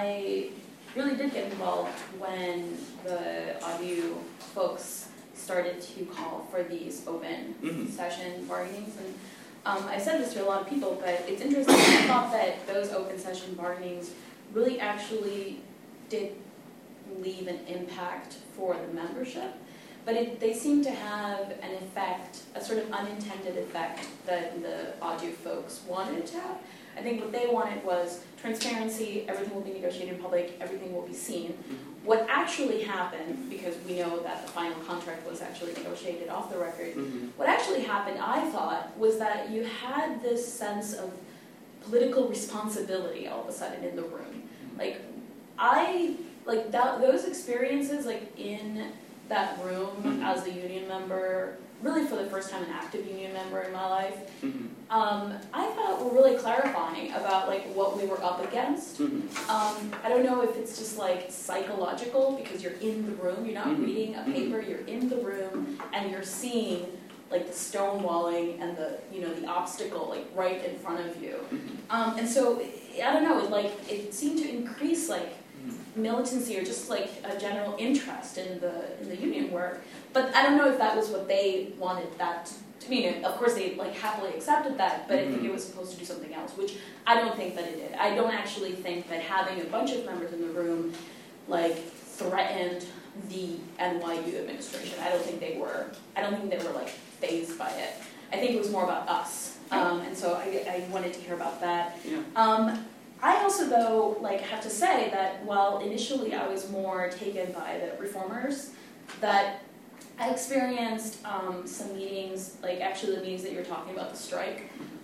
I really did get involved when the A D U folks started to call for these open Mm-hmm. session bargainings, and Um, I said this to a lot of people, but it's interesting. I thought that those open session bargainings really actually did leave an impact for the membership, but it, they seem to have an effect, a sort of unintended effect that the A D U folks wanted to have. I think what they wanted was transparency, everything will be negotiated in public, everything will be seen. What actually happened, because we know that the final contract was actually negotiated off the record, Mm-hmm. what actually happened, I thought, was that you had this sense of political responsibility all of a sudden in the room. Like, I, like, that, those experiences, like, in that room Mm-hmm. as a union member, really for the first time an active union member in my life, Mm-hmm. um, I thought were really clarifying about, like, what we were up against. Mm-hmm. Um, I don't know if it's just like psychological because you're in the room, you're not Mhm. reading a paper, you're in the room and you're seeing like the stonewalling and the, you know, the obstacle like right in front of you. Mm-hmm. Um, and so I don't know, it like it seemed to increase like militancy or just like a general interest in the in the union work. But I don't know if that was what they wanted that to mean. Of course, they like happily accepted that, but I think it was supposed to do something else, which I don't think that it did. I don't actually think that having a bunch of members in the room like threatened the N Y U administration. I don't think they were. I don't think they were like fazed by it. I think it was more about us, um, and so I, I wanted to hear about that. Yeah. Um, I also, though, like have to say that while initially I was more taken by the reformers, that I experienced um, some meetings, like actually the meetings that you were talking about, the strike,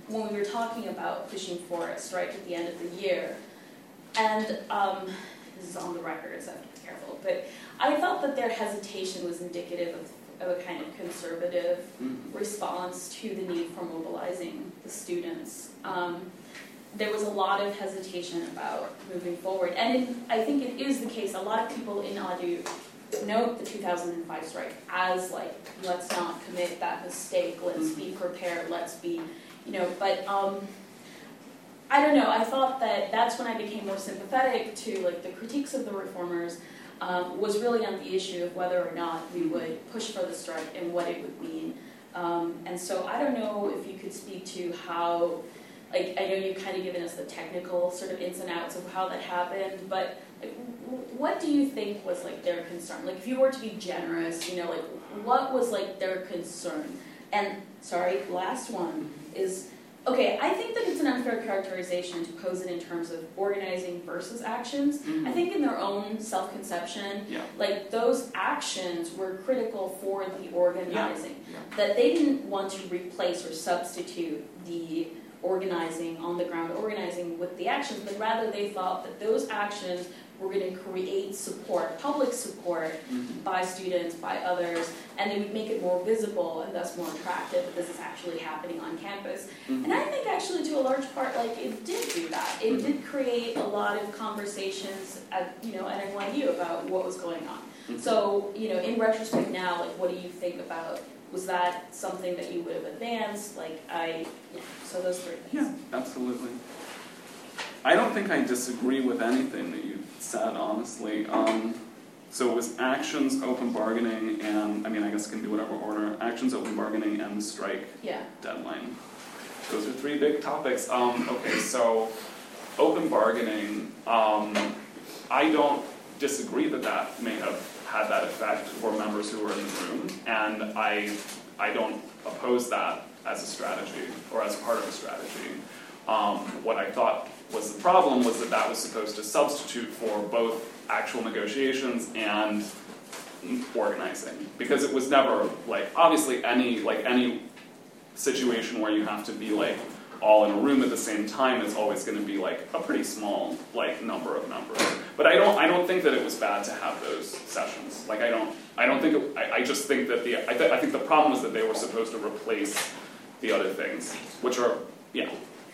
when we were talking about pushing for a strike at the end of the year, and um, this is on the record, so I have to be careful, but I felt that their hesitation was indicative of, of a kind of conservative mm-hmm. response to the need for mobilizing the students. Um, there was a lot of hesitation about moving forward, and in, I think it is the case, a lot of people in ADU note the two thousand five strike as like, let's not commit that mistake, let's be prepared, let's be, you know, but um, I don't know, I thought that that's when I became more sympathetic to like the critiques of the reformers, um, was really on the issue of whether or not we would push for the strike and what it would mean. Um, and so I don't know if you could speak to how, like, I know you've kind of given us the technical sort of ins and outs of how that happened, but like, what do you think was like their concern? Like, if you were to be generous, you know, like, what was like their concern? And sorry, last one is, okay, I think that it's an unfair characterization to pose it in terms of organizing versus actions. Mm-hmm. I think in their own self-conception, yeah. like those actions were critical for the organizing. Yeah. Yeah. That they didn't want to replace or substitute the organizing, on the ground organizing with the actions, but rather they thought that those actions were going to create support, public support mm-hmm. by students, by others, and it would make it more visible and thus more attractive that this is actually happening on campus. Mm-hmm. And I think actually to a large part, like, it did do that. It mm-hmm. did create a lot of conversations at, you know, at N Y U about what was going on. Mm-hmm. So, you know, in retrospect now, like, what do you think about, was that something that you would have advanced? Like, I, yeah, so those three things. Yeah, absolutely. I don't think I disagree with anything that you said, honestly. Um, so it was actions, open bargaining, and, I mean, I guess it can be whatever order. Actions, open bargaining, and the strike yeah. deadline. Those are three big topics. Um, okay, so open bargaining, um, I don't disagree that that may have had that effect for members who were in the room, and I, I don't oppose that as a strategy, or as part of a strategy. Um, what I thought was the problem was that that was supposed to substitute for both actual negotiations and organizing, because it was never like, obviously any like any situation where you have to be like all in a room at the same time is always going to be like a pretty small like number of members. But I don't I don't think that it was bad to have those sessions. Like I don't I don't think it, I, I just think that the I, th- I think the problem was that they were supposed to replace the other things, which are yeah.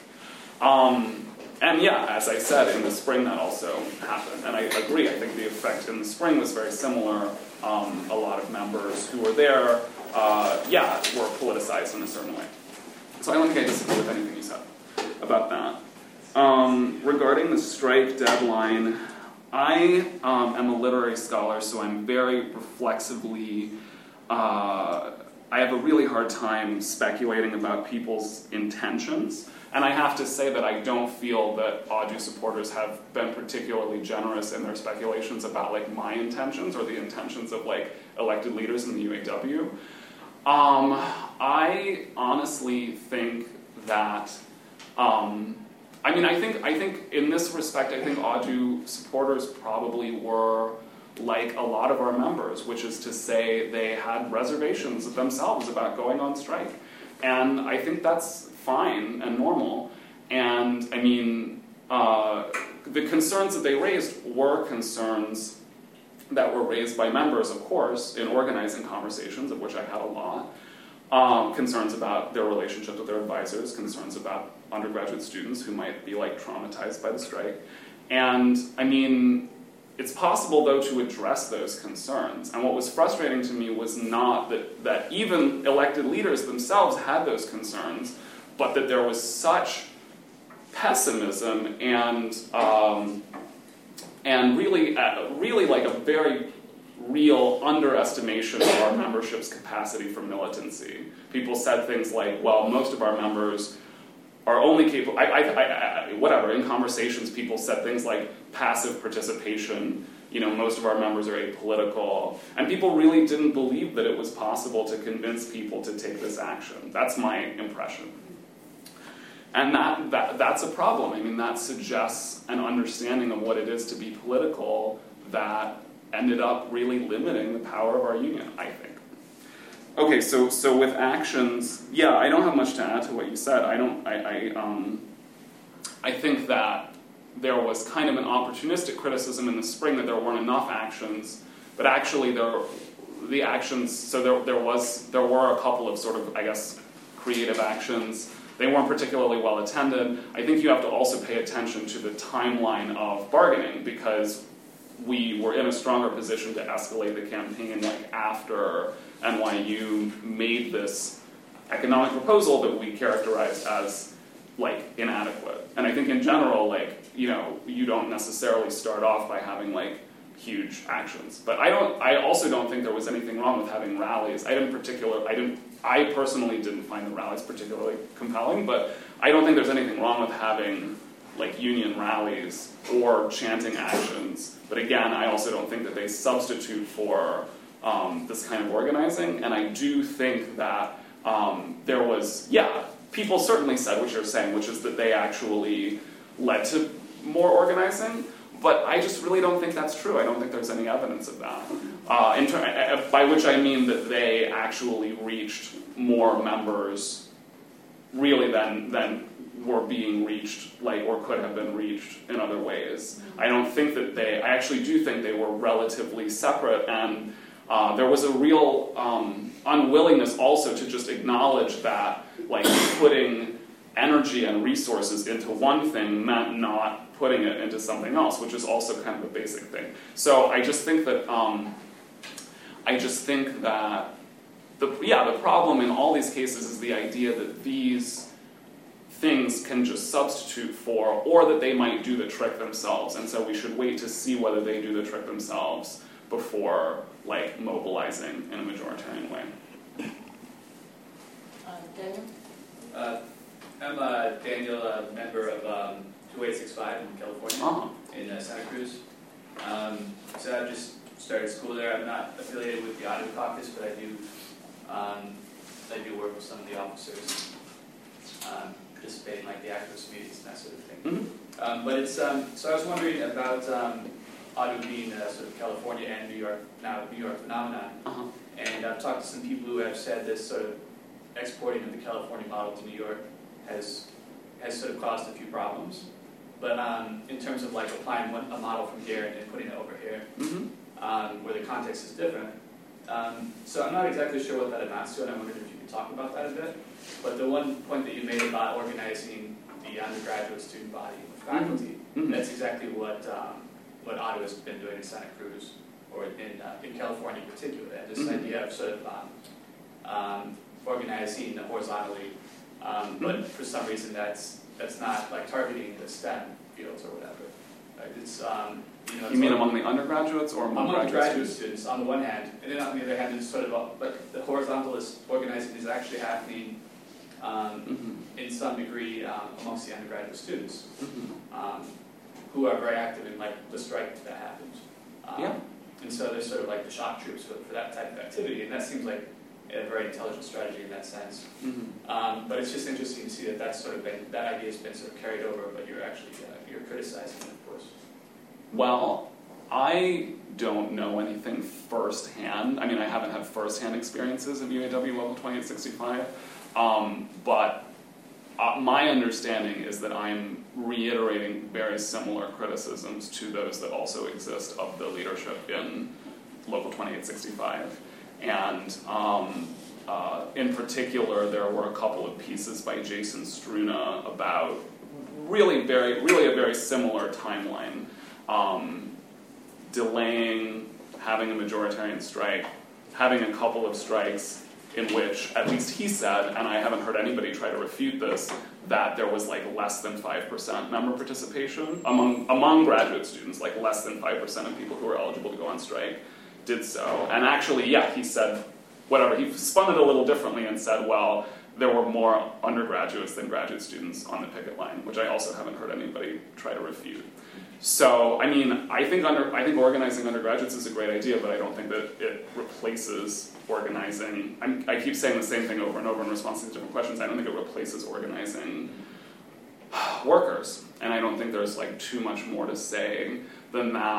Um, and yeah, as I said, in the spring that also happened. And I agree, I think the effect in the spring was very similar. Um, a lot of members who were there, uh, yeah, were politicized in a certain way. So I don't think I disagree with anything you said about that. Um, regarding the strike deadline, I um, am a literary scholar, so I'm very reflexively, uh, I have a really hard time speculating about people's intentions. And I have to say that I don't feel that ADU supporters have been particularly generous in their speculations about like my intentions or the intentions of like elected leaders in the U A W. Um, I honestly think that, um, I mean, I think I think in this respect, I think ADU supporters probably were like a lot of our members, which is to say they had reservations themselves about going on strike. And I think that's fine and normal. And I mean, uh, the concerns that they raised were concerns that were raised by members, of course, in organizing conversations, of which I had a lot. Um, concerns about their relationships with their advisors, concerns about undergraduate students who might be like traumatized by the strike. And I mean, it's possible, though, to address those concerns. And what was frustrating to me was not that, that even elected leaders themselves had those concerns, but that there was such pessimism and um, and really, uh, really like a very real underestimation of our membership's capacity for militancy. People said things like, "Well, most of our members are only capable." I, I, I, I, whatever. In conversations, people said things like passive participation. You know, most of our members are apolitical, and people really didn't believe that it was possible to convince people to take this action. That's my impression. And that, that that's a problem. I mean, that suggests an understanding of what it is to be political that ended up really limiting the power of our union, I think. Okay, so so with actions, yeah, I don't have much to add to what you said. I don't. I I, um, I think that there was kind of an opportunistic criticism in the spring that there weren't enough actions, but actually there, the actions. So there there was there were a couple of sort of, I guess, creative actions. They weren't particularly well attended. I think you have to also pay attention to the timeline of bargaining, because we were in a stronger position to escalate the campaign like after N Y U made this economic proposal that we characterized as like inadequate. And I think in general, like, you know, you don't necessarily start off by having like huge actions. But I don't I also don't think there was anything wrong with having rallies. I didn't particular I didn't I personally didn't find the rallies particularly compelling, but I don't think there's anything wrong with having like union rallies or chanting actions. But again, I also don't think that they substitute for um, this kind of organizing. And I do think that um, there was, yeah, people certainly said what you're saying, which is that they actually led to more organizing. But I just really don't think that's true. I don't think there's any evidence of that. Uh, in ter- by which I mean that they actually reached more members, really, than than were being reached, like, or could have been reached in other ways. I don't think that they. I actually do think they were relatively separate, and uh, there was a real um, unwillingness also to just acknowledge that, like, putting energy and resources into one thing meant not putting it into something else, which is also kind of a basic thing. So I just think that um, I just think that the yeah the problem in all these cases is the idea that these things can just substitute for, or that they might do the trick themselves, and so we should wait to see whether they do the trick themselves before like mobilizing in a majoritarian way. Uh, Daniel? Uh, I'm uh, Daniel, a member of um, two eight six five in California, Uh-huh. in uh, Santa Cruz. Um, so I just started school there. I'm not affiliated with the Ottawa Caucus, but I do um, I do work with some of the officers, um, participate in like the activist meetings and that sort of thing. Mm-hmm. Um, but it's um, so I was wondering about um, Ottawa being a sort of California and New York now New York phenomenon, Uh-huh. and I've talked to some people who have said this sort of exporting of the California model to New York has has sort of caused a few problems. But um, in terms of like applying one, a model from here and putting it over here, Mm-hmm. um, where the context is different. Um, so I'm not exactly sure what that amounts to, and I wondered if you could talk about that a bit. But the one point that you made about organizing the undergraduate student body of faculty, Mm-hmm. that's exactly what um, what Ottawa's been doing in Santa Cruz, or in uh, in California in particular. And this Mm-hmm. idea of sort of um, um, organizing horizontally, um, but for some reason that's that's not like targeting the STEM fields or whatever. Right? It's um, you know. You it's mean like, among the undergraduates or among, among the graduate graduate students? students on the one hand, and then on the other hand, it's sort of a, but the horizontalist organizing is actually happening um, Mm-hmm. in some degree um, amongst the undergraduate students, Mm-hmm. um, who are very active in like the strike that happened. Um, Yeah. And so they're sort of like the shock troops for, for that type of activity, and that seems like a very intelligent strategy in that sense. Mm-hmm. Um, but it's just interesting to see that that's sort of been, that idea has been sort of carried over, but you're actually uh, you're criticizing it, of course. Well, I don't know anything firsthand. I mean, I haven't had firsthand experiences of U A W Local twenty-eight sixty-five, um, but uh, my understanding is that I'm reiterating very similar criticisms to those that also exist of the leadership in Local twenty-eight sixty-five. And um, uh, in particular, there were a couple of pieces by Jason Struna about really very, really a very similar timeline. Um, delaying having a majoritarian strike, having a couple of strikes in which, at least he said, and I haven't heard anybody try to refute this, that there was like less than five percent member participation among among graduate students, like less than five percent of people who were eligible to go on strike did so. And actually, yeah, he said, whatever, he spun it a little differently and said, well, there were more undergraduates than graduate students on the picket line, which I also haven't heard anybody try to refute. So, I mean, I think under I think organizing undergraduates is a great idea, but I don't think that it replaces organizing. I'm, I keep saying the same thing over and over in response to these different questions. I don't think it replaces organizing workers, and I don't think there's like too much more to say than that.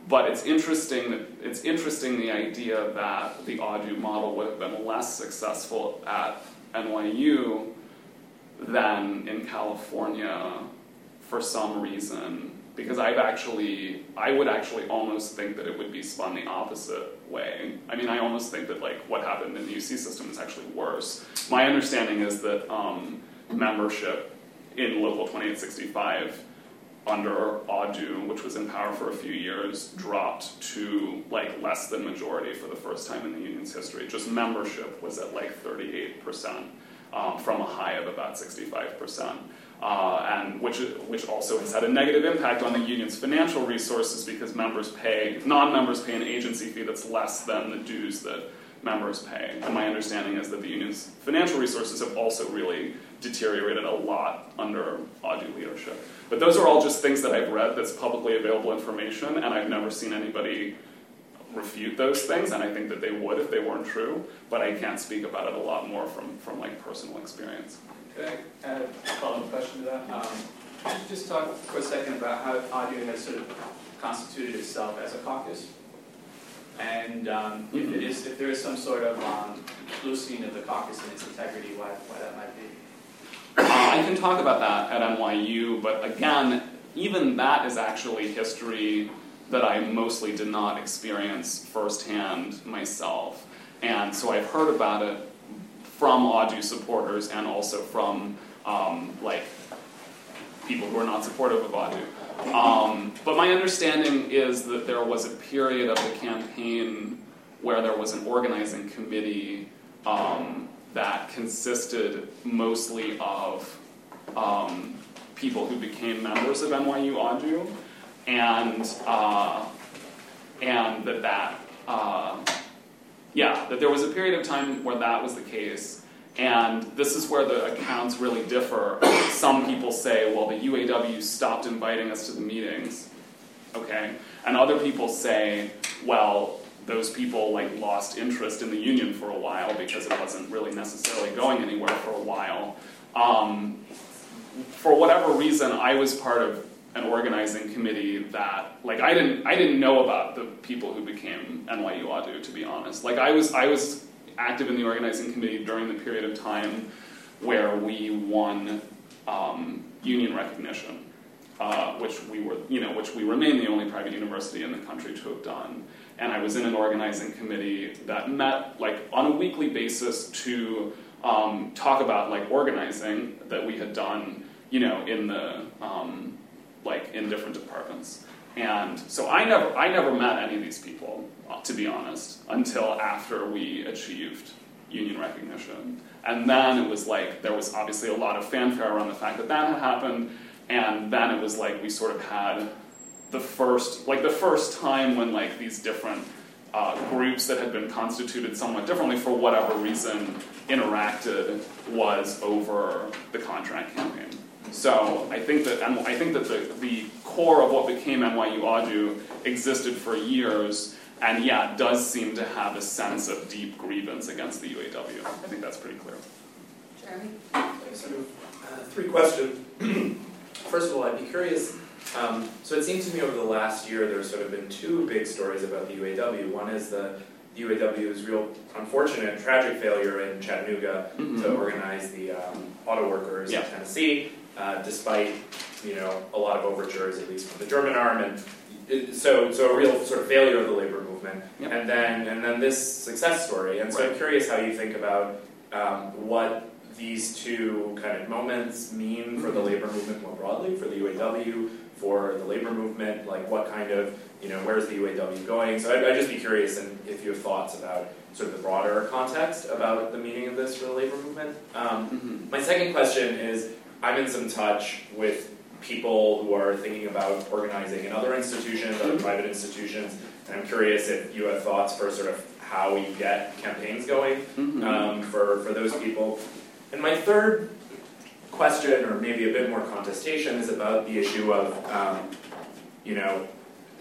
but it's interesting that it's interesting the idea that the Audu model would have been less successful at N Y U than in California for some reason. Because I've actually, I would actually almost think that it would be spun the opposite way. I mean, I almost think that like what happened in the U C system is actually worse. My understanding is that um, membership in Local twenty-eight sixty-five under Audu, which was in power for a few years, dropped to like less than majority for the first time in the union's history. Just membership was at like thirty-eight percent um, from a high of about sixty-five percent. Uh, and which which also has had a negative impact on the union's financial resources because members pay, non-members pay an agency fee that's less than the dues that members pay. And my understanding is that the union's financial resources have also really deteriorated a lot under Audu leadership. But those are all just things that I've read that's publicly available information, and I've never seen anybody refute those things, and I think that they would if they weren't true, but I can't speak about it a lot more from, from like personal experience. Could I add a follow-up question to that? Um, could you just talk for a second about how Audu has sort of constituted itself as a caucus? And um, if it is, if there is some sort of um, loosening of the caucus and its integrity, why, why that might be? Uh, I can talk about that at N Y U, but again, even that is actually history that I mostly did not experience firsthand myself. And so I've heard about it from Audu supporters and also from um, like people who are not supportive of Audu. Um, but my understanding is that there was a period of the campaign where there was an organizing committee um, that consisted mostly of um, people who became members of N Y U Audu, and uh, and that that uh, yeah that there was a period of time where that was the case. And this is where the accounts really differ. Some people say, well, the U A W stopped inviting us to the meetings, okay? And other people say, well, those people like lost interest in the union for a while because it wasn't really necessarily going anywhere for a while. Um, for whatever reason, I was part of an organizing committee that, like, I didn't, I didn't know about the people who became N Y U Audu, to be honest. Like, I was, I was. active in the organizing committee during the period of time where we won um, union recognition, uh, which we were, you know, which we remain the only private university in the country to have done. And I was in an organizing committee that met like on a weekly basis to um, talk about like organizing that we had done, you know, in the um, like in different departments. And so I never, I never met any of these people, to be honest, until after we achieved union recognition. And then it was like, there was obviously a lot of fanfare around the fact that that had happened, and then it was like we sort of had the first, like the first time when like these different uh, groups that had been constituted somewhat differently for whatever reason interacted was over the contract campaign. So I think that I think that the, the core of what became N Y U Audu existed for years, and yeah, it does seem to have a sense of deep grievance against the U A W. I think that's pretty clear. Jeremy? Sort of uh, three questions. First of all, I'd be curious. Um, so it seems to me over the last year there's sort of been two big stories about the U A W. One is the U A W's real unfortunate, tragic failure in Chattanooga mm-hmm. to organize the um, auto workers yeah. in Tennessee. Uh, despite, you know, a lot of overtures, at least from the German arm, and it, so so a real sort of failure of the labor movement, yep. and then and then this success story. And so right. I'm curious how you think about um, what these two kind of moments mean for the labor movement more broadly, for the U A W, for the labor movement. Like what kind of, you know, where's the U A W going? So I'd, I'd just be curious, and if you have thoughts about sort of the broader context about the meaning of this for the labor movement. Um, mm-hmm. My second question is, I'm in some touch with people who are thinking about organizing in other institutions, other private institutions, and I'm curious if you have thoughts for sort of how we get campaigns going mm-hmm. um, for, for those people. And my third question, or maybe a bit more contestation, is about the issue of, um, you know,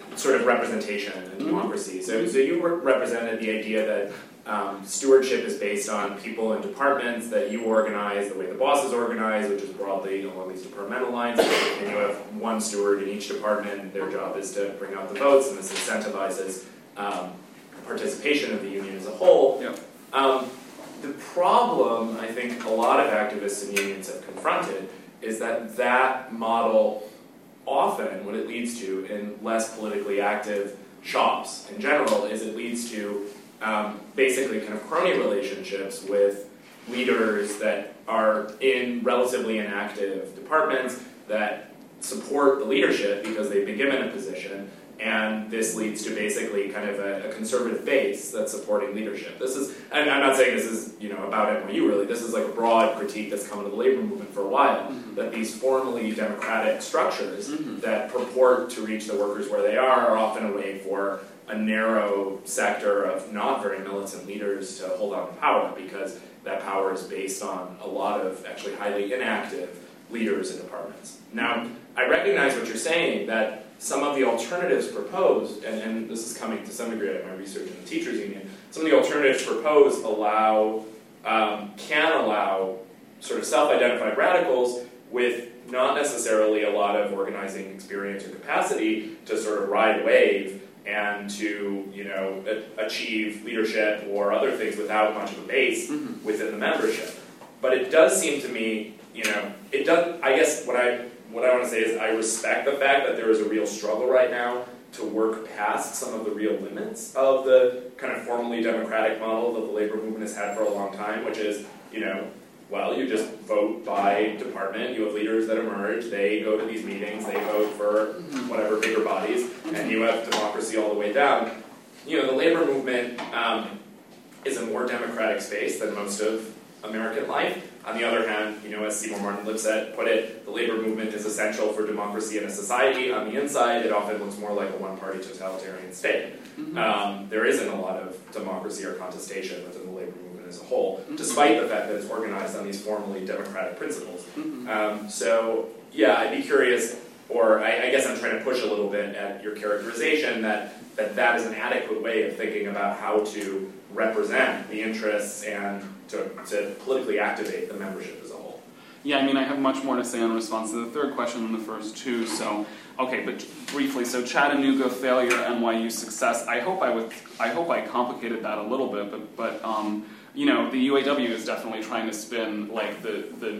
sort of representation and Mm-hmm. democracy. So, so you re- represented the idea that um, stewardship is based on people and departments that you organize the way the bosses organize, which is broadly along these departmental lines, and you have one steward in each department, and their job is to bring out the votes, and this incentivizes um, participation of the union as a whole. Yep. Um, the problem, I think, a lot of activists and unions have confronted is that that model often, what it leads to in less politically active shops in general, is it leads to um, basically kind of crony relationships with leaders that are in relatively inactive departments that support the leadership because they've been given a position, and this leads to basically kind of a, a conservative base that's supporting leadership. This is, and I'm not saying this is, you know, about N Y U really, this is like a broad critique that's come into the labor movement for a while, Mm-hmm. that these formally democratic structures Mhm. that purport to reach the workers where they are are often a way for a narrow sector of not very militant leaders to hold on to power, because that power is based on a lot of actually highly inactive leaders in departments. Now, I recognize what you're saying, that some of the alternatives proposed, and, and this is coming to some degree out of my research in the teachers union, some of the alternatives proposed allow, um, can allow sort of self-identified radicals with not necessarily a lot of organizing experience or capacity to sort of ride a wave and to, you know, a- achieve leadership or other things without much of a base Mhm. within the membership. But it does seem to me, you know, it does, I guess what I what I want to say is I respect the fact that there is a real struggle right now to work past some of the real limits of the kind of formally democratic model that the labor movement has had for a long time, which is, you know, well, you just vote by department, you have leaders that emerge, they go to these meetings, they vote for whatever bigger bodies, and you have democracy all the way down. You know, the labor movement um, is a more democratic space than most of American life. On the other hand, you know, as Seymour Martin Lipset put it, the labor movement is essential for democracy in a society. On the inside, it often looks more like a one-party totalitarian state. Mhm. Um, there isn't a lot of democracy or contestation within the labor movement as a whole, despite the fact that it's organized on these formally democratic principles. Mhm. Um, so, yeah, I'd be curious, or I, I guess I'm trying to push a little bit at your characterization that, that that is an adequate way of thinking about how to represent the interests and to, to politically activate the membership as a whole. Yeah, I mean, I have much more to say in response to the third question than the first two. So, okay, but briefly, so Chattanooga failure, N Y U success. I hope I would, I hope I complicated that a little bit, but but um, you know, the U A W is definitely trying to spin like the the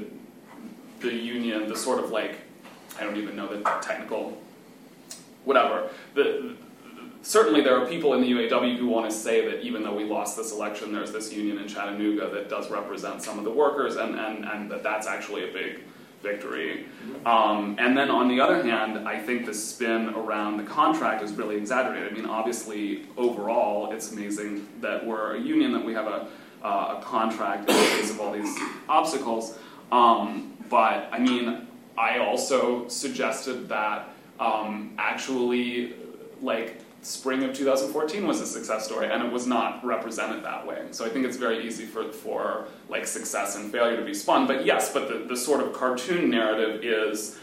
the union, the sort of like, I don't even know the technical, whatever. The, Certainly there are people in the U A W who want to say that even though we lost this election, there's this union in Chattanooga that does represent some of the workers, and, and, and that that's actually a big victory. Um, and then on the other hand, I think the spin around the contract is really exaggerated. I mean, obviously, overall, it's amazing that we're a union, that we have a, uh, a contract in the face of all these obstacles. Um, but, I mean, I also suggested that um, actually, like, spring of two thousand fourteen was a success story, and it was not represented that way. So I think it's very easy for, for like success and failure to be spun. But yes, but the, the sort of cartoon narrative is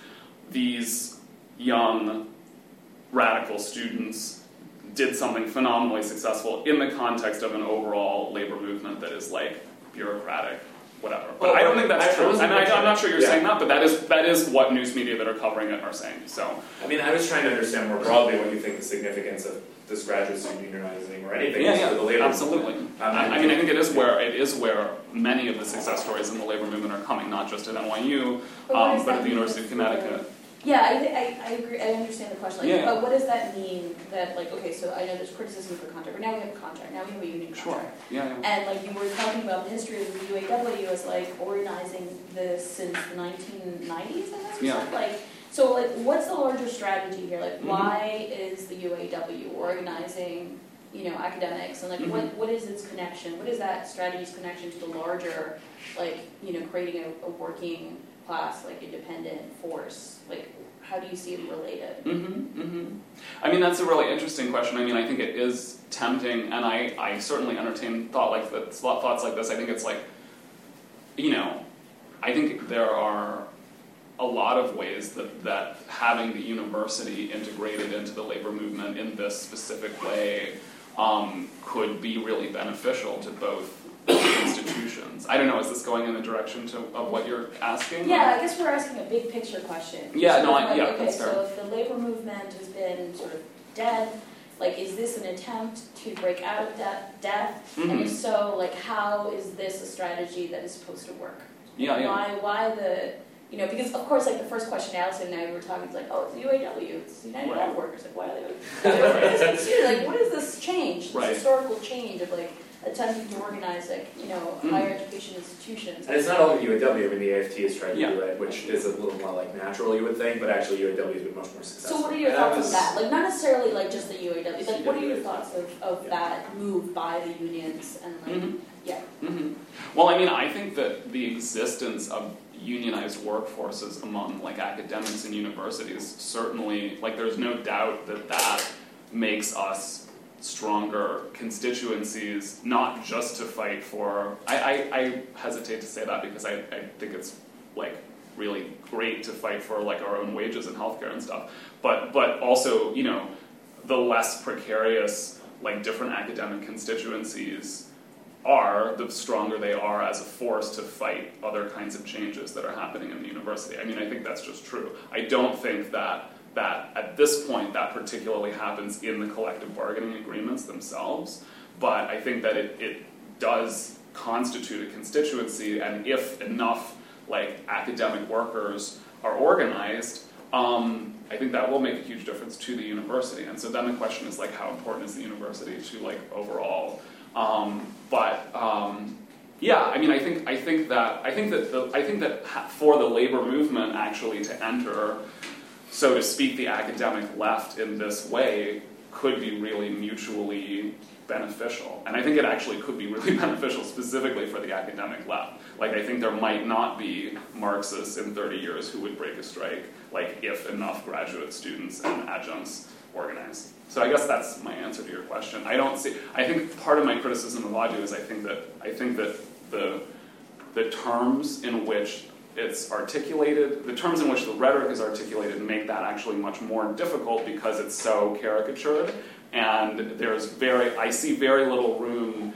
these young radical students did something phenomenally successful in the context of an overall labor movement that is like bureaucratic, whatever. But Well, I don't think that's I- I true. wasn't And I, I'm not sure you're yeah. saying that, but that is that is what news media that are covering it are saying. So. I mean, I was trying to understand more broadly what you think the significance of this graduate student unionizing or anything Yeah, is yeah, for the labor absolutely. movement. I, I mean, I think it is where it is where many of the success stories in the labor movement are coming, not just at N Y U, But what um, does but that at the mean University of for- Connecticut. Yeah, I, thi- I, I agree. I understand the question. Like, Yeah. but what does that mean? That like, okay, so I know there's criticism for contract, but now we have a contract. Now we have a union Sure. contract. Yeah, yeah. And like you were talking about the history of the U A W as like organizing this since the nineteen nineties, I guess. or Yeah. something. Like, so like, what's the larger strategy here? Like, Mhm. why is the U A W organizing, you know, academics, and like, Mhm. what what is its connection? What is that strategy's connection to the larger, like, you know, creating a, a working class, like, independent force? Like, how do you see it related? Mm-hmm, mm-hmm. I mean, that's a really interesting question. I mean, I think it is tempting, and I, I certainly entertain thought like that, thoughts like this. I think it's like, you know, I think there are a lot of ways that, that having the university integrated into the labor movement in this specific way um, could be really beneficial to both institutions. I don't know, is this going in the direction to, of what you're asking? Yeah, I guess we're asking a big picture question. Yeah, so no, I, like, yeah, okay, that's fair. so if the labor movement has been sort of dead, like, is this an attempt to break out of that death? Mm-hmm. And if so, like, how is this a strategy that is supposed to work? Yeah, yeah. Why, why the, you know, because of course, like the first question Allison and I were talking, it's like, oh, it's U A W, it's United Right. Auto Workers, like, why are they, like, what is this change, this Right. historical change of, like, attempting to organize, like, you know, Mhm. higher education institutions? And it's not only U A W, I mean, the A F T has tried to Yeah. do it, which is a little more like natural, you would think, but actually U A W has been much more successful. So what are your And thoughts I was- on that? Like, not necessarily like just the U A W, like, what are your C W A. thoughts of, of Yeah. that move by the unions and like, Mhm. yeah. Mm-hmm. Well, I mean, I think that the existence of unionized workforces among like academics and universities certainly, like, there's no doubt that that makes us stronger constituencies, not just to fight for. I, I, I hesitate to say that because I, I think it's like really great to fight for like our own wages and healthcare and stuff, but but also, you know, the less precarious like different academic constituencies are, the stronger they are as a force to fight other kinds of changes that are happening in the university. I mean, I think that's just true. I don't think that that at this point that particularly happens in the collective bargaining agreements themselves, but I think that it, it does constitute a constituency, and if enough like academic workers are organized, um, I think that will make a huge difference to the university. And so then the question is like, how important is the university to like overall? Um, but um, yeah, I mean, I think I think that I think that the, I think that ha- for the labor movement actually to enter, so to speak, the academic left in this way could be really mutually beneficial. And I think it actually could be really beneficial specifically for the academic left. Like, I think there might not be Marxists in thirty years who would break a strike, like, if enough graduate students and adjuncts organize. So I guess that's my answer to your question. I don't see, I think part of my criticism of Adu is I think that, I think that the, the terms in which it's articulated, the terms in which the rhetoric is articulated make that actually much more difficult because it's so caricatured, and there's very, I see very little room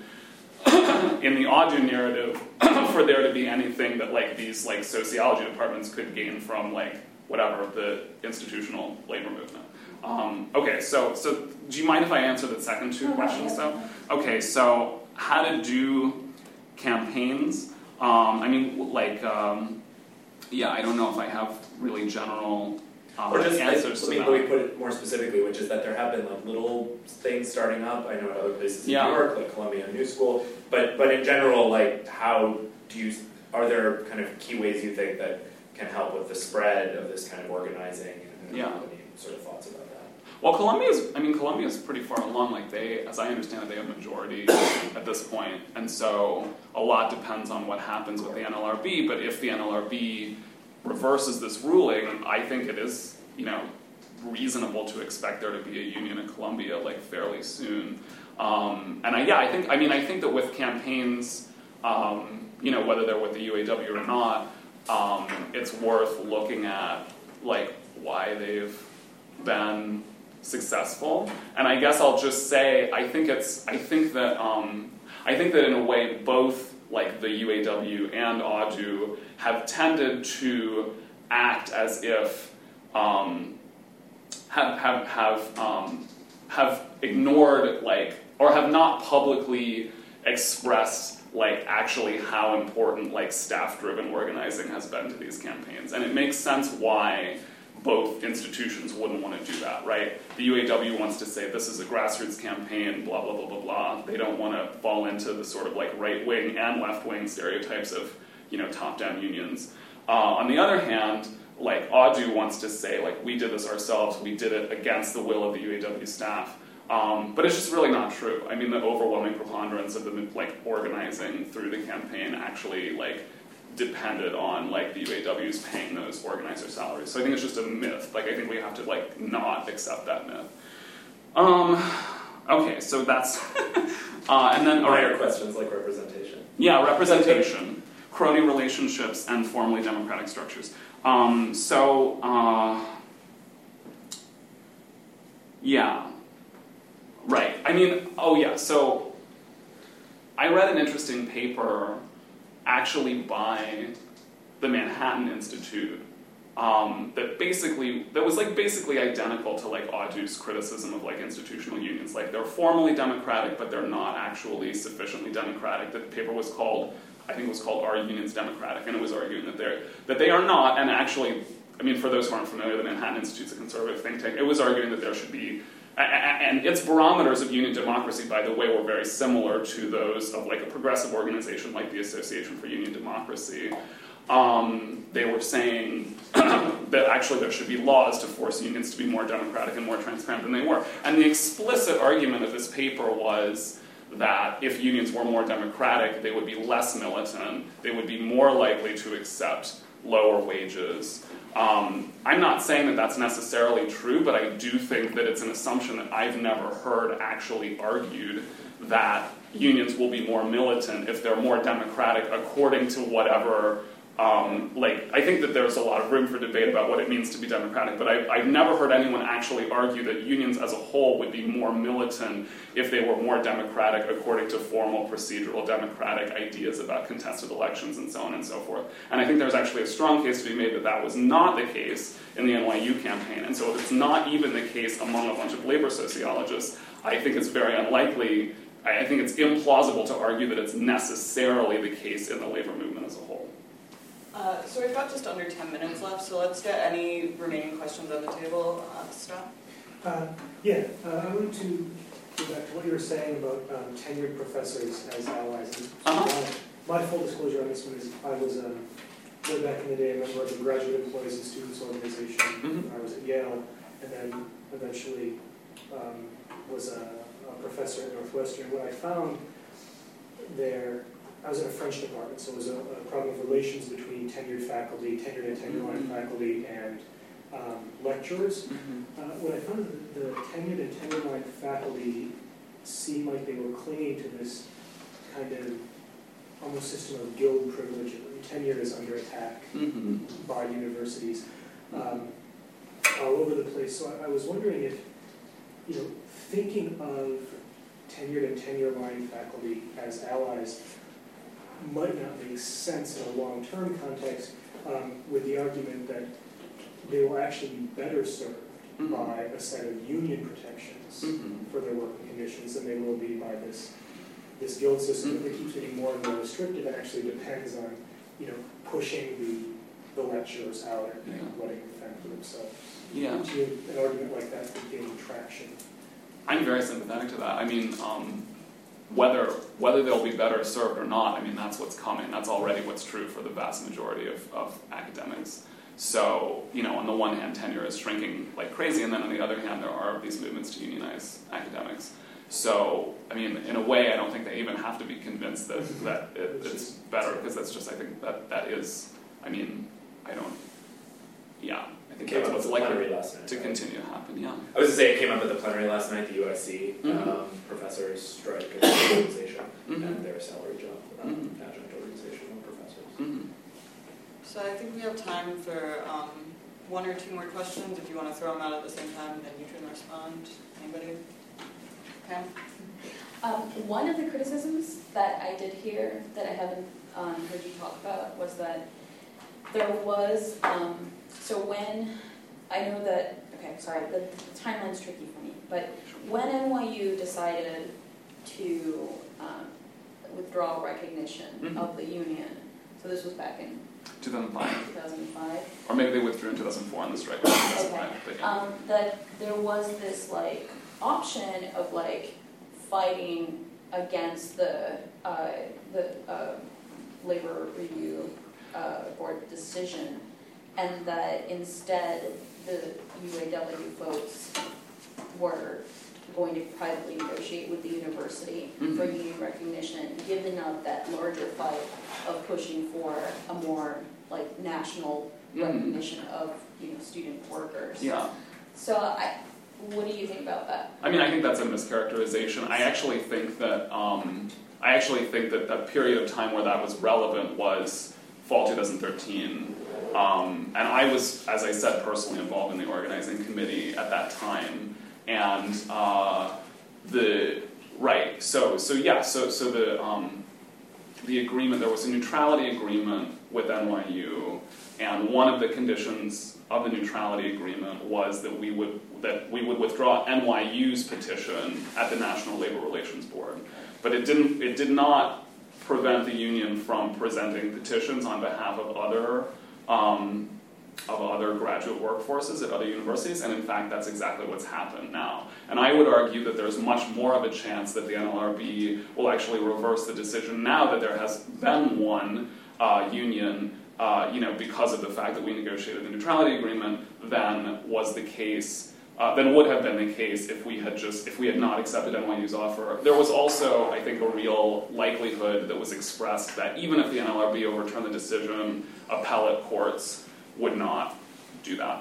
in the Adu narrative for there to be anything that like these like sociology departments could gain from like whatever the institutional labor movement. Um, okay, so so do you mind if I answer the second two questions though? Okay, so how to do campaigns? Um, I mean, like, um, yeah, I don't know if I have really general um, Or just, answers let to me, that. let me put it more specifically, which is that there have been like little things starting up. I know at other places Yeah. in New York, like Columbia New School, but but in general, like, how do you? Are there kind of key ways you think that can help with the spread of this kind of organizing? And Yeah. any sort of thoughts about that? Well, Columbia's, I mean, Columbia's pretty far along. Like, they, as I understand it, they have majority at this point. And so a lot depends on what happens with the N L R B. But if the N L R B reverses this ruling, I think it is, you know, reasonable to expect there to be a union in Columbia, like, fairly soon. Um, and I, yeah, I think, I mean, I think that with campaigns, um, you know, whether they're with the U A W or not, um, it's worth looking at, like, why they've been successful. And I guess I'll just say, I think it's, I think that, um, I think that in a way, both like the U A W and Adu have tended to act as if, um, have, have, have, um, have ignored, like, or have not publicly expressed, like, actually how important, like, staff-driven organizing has been to these campaigns. And it makes sense why both institutions wouldn't want to do that, right? The U A W wants to say this is a grassroots campaign, blah, blah, blah, blah, blah. They don't want to fall into the sort of like right-wing and left-wing stereotypes of, you know, top-down unions. Uh, on the other hand, like, Adu wants to say, like, we did this ourselves, we did it against the will of the U A W staff. Um, but it's just really not true. I mean, the overwhelming preponderance of the, like, organizing through the campaign actually, like, depended on, like, the U A W's paying those organizer salaries. So I think it's just a myth. Like, I think we have to, like, not accept that myth. Um, okay, so that's, uh, and then, all Minor right. questions like representation. Yeah, representation, crony relationships, and formally democratic structures. Um, so, uh, yeah, right. I mean, oh yeah, so I read an interesting paper actually by the Manhattan Institute um, that basically, that was like basically identical to like Audu's criticism of like institutional unions. Like they're formally democratic, but they're not actually sufficiently democratic. The paper was called, I think it was called Are Unions Democratic? And it was arguing that they're, that they are not, and actually, I mean, for those who aren't familiar, the Manhattan Institute's a conservative think tank. It was arguing that there should be, and its barometers of union democracy, by the way, were very similar to those of like a progressive organization like the Association for Union Democracy. Um, they were saying that actually there should be laws to force unions to be more democratic and more transparent than they were. And the explicit argument of this paper was that if unions were more democratic, they would be less militant, they would be more likely to accept lower wages. Um, I'm not saying that that's necessarily true, but I do think that it's an assumption that I've never heard actually argued that unions will be more militant if they're more democratic according to whatever, um, like, I think that there's a lot of room for debate about what it means to be democratic, but I, I've never heard anyone actually argue that unions as a whole would be more militant if they were more democratic according to formal procedural democratic ideas about contested elections and so on and so forth. And I think there's actually a strong case to be made that that was not the case in the N Y U campaign. And so if it's not even the case among a bunch of labor sociologists, I think it's very unlikely, I think it's implausible to argue that it's necessarily the case in the labor movement as a whole. Uh, so we've got just under ten minutes left, so let's get any remaining questions on the table. Uh, Scott? Uh, yeah, uh, I wanted to go back to what you were saying about um, tenured professors as allies. And Uh-huh. my, my full disclosure on this one is I was, um, way back in the day, a member of the Graduate Employees and Students Organization. Mhm. I was at Yale, and then eventually um, was a, a professor at Northwestern. What I found there, I was in a French department, so it was a, a problem of relations between tenured faculty, tenured and tenure-line Mm-hmm. faculty, and um, lecturers. Mm-hmm. Uh, what I found that the tenured and tenure-line faculty seemed like they were clinging to this kind of almost system of guild privilege. Tenure is under attack Mm-hmm. by universities um, all over the place. So I, I was wondering if, you know, thinking of tenured and tenure-line faculty as allies might not make sense in a long-term context, um, with the argument that they will actually be better served Mm-hmm. by a set of union protections Mm-hmm. for their working conditions than they will be by this this guild system that keeps getting more and more restrictive and actually depends on, you know, pushing the the lecturers out and Yeah. letting them fend for themselves. Yeah. Do you- an argument like that could gain traction? I'm very sympathetic to that. I mean, um, whether whether they'll be better served or not, I mean, that's what's coming. That's already what's true for the vast majority of, of academics. So, you know, on the one hand, tenure is shrinking like crazy, and then on the other hand, there are these movements to unionize academics. So, I mean, in a way, I don't think they even have to be convinced that, that it, it's better, because that's just, I think, that that is, I mean, I don't, yeah, I think Came that's up what's at the plenary likely last night, to right? continue to happen, yeah. I was going to say it came up at the plenary last night, the U S C Mhm. um, professors strike at the organization Mhm. and their salary jump, um, Mhm. adjunct organization of professors. Mm-hmm. So I think we have time for um, one or two more questions. If you want to throw them out at the same time, then you can respond. Anybody? Pam? Um, one of the criticisms that I did hear that I haven't um, heard you talk about was that there was, um, so when, I know that, okay, sorry, the, the timeline's tricky for me, but when N Y U decided to um, withdraw recognition Mhm. of the union, so this was back in two thousand five. two thousand five, Or maybe they withdrew in two thousand four on the strike. two thousand five, but yeah. um, that there was this like option of like fighting against the uh, the uh, labor review uh, board decision, and that instead the U A W folks were going to privately negotiate with the university Mhm. for union recognition, given up that larger fight of pushing for a more like national Mhm. recognition of, you know, student workers. Yeah. So I, what do you think about that? I mean, I think that's a mischaracterization. I actually think that um, I actually think that that period of time where that was relevant was fall two thousand thirteen. Um, and I was, as I said, personally involved in the organizing committee at that time. And uh, the, right, so, so yeah, so, so the, um, the agreement, there was a neutrality agreement with N Y U, and one of the conditions of the neutrality agreement was that we would, that we would withdraw N Y U's petition at the National Labor Relations Board. But it didn't, it did not prevent the union from presenting petitions on behalf of other um, of other graduate workforces at other universities, and in fact that's exactly what's happened now. And I would argue that there's much more of a chance that the N L R B will actually reverse the decision now that there has been one uh, union, uh, you know, because of the fact that we negotiated the neutrality agreement, than was the case Uh, than would have been the case if we had just if we had not accepted N Y U's offer. There was also, I think, a real likelihood that was expressed that even if the N L R B overturned the decision, appellate courts would not do that.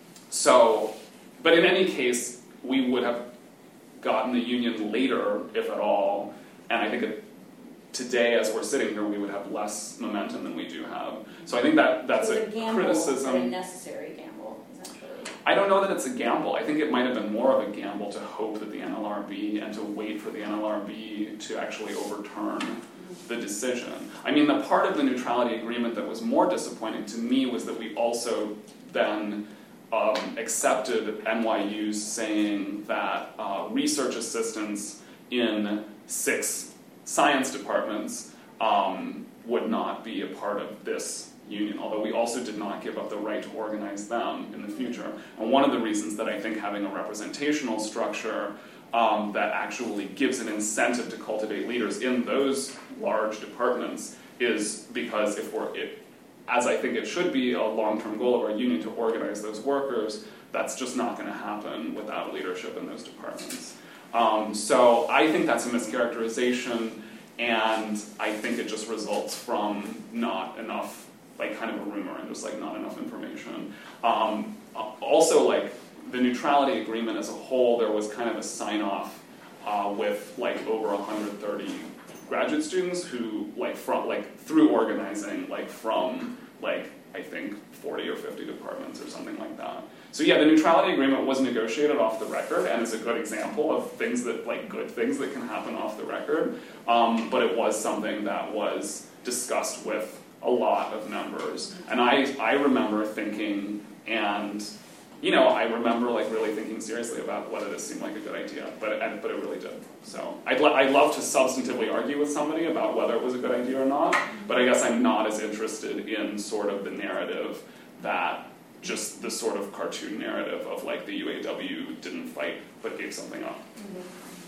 So, but in any case, we would have gotten the union later, if at all, and I think it, today, as we're sitting here, we would have less momentum than we do have. So I think that that's so a, a gamble, criticism. a necessary gamble, essentially. I don't know that it's a gamble. I think it might have been more of a gamble to hope that the N L R B and to wait for the N L R B to actually overturn the decision. I mean, the part of the neutrality agreement that was more disappointing to me was that we also then um, accepted N Y U's saying that uh, research assistants in six science departments um, would not be a part of this union, although we also did not give up the right to organize them in the future. And one of the reasons that I think having a representational structure um, that actually gives an incentive to cultivate leaders in those large departments is because if we're, it, as I think it should be a long-term goal of our union to organize those workers, that's just not going to happen without leadership in those departments. Um, so I think that's a mischaracterization, and I think it just results from not enough, like kind of a rumor and just like not enough information. Um, also, like the neutrality agreement as a whole, there was kind of a sign-off uh, with like over one hundred thirty graduate students who, like from like through organizing, like from like I think forty or fifty departments or something like that. So yeah, the neutrality agreement was negotiated off the record and is a good example of things that, like good things that can happen off the record. Um, but it was something that was discussed with a lot of members. And I, I remember thinking, and you know, I remember like really thinking seriously about whether this seemed like a good idea, but it, but it really did. So I'd, lo- I'd love to substantively argue with somebody about whether it was a good idea or not, but I guess I'm not as interested in sort of the narrative that just the sort of cartoon narrative of like the U A W didn't fight but gave something up. Mm-hmm.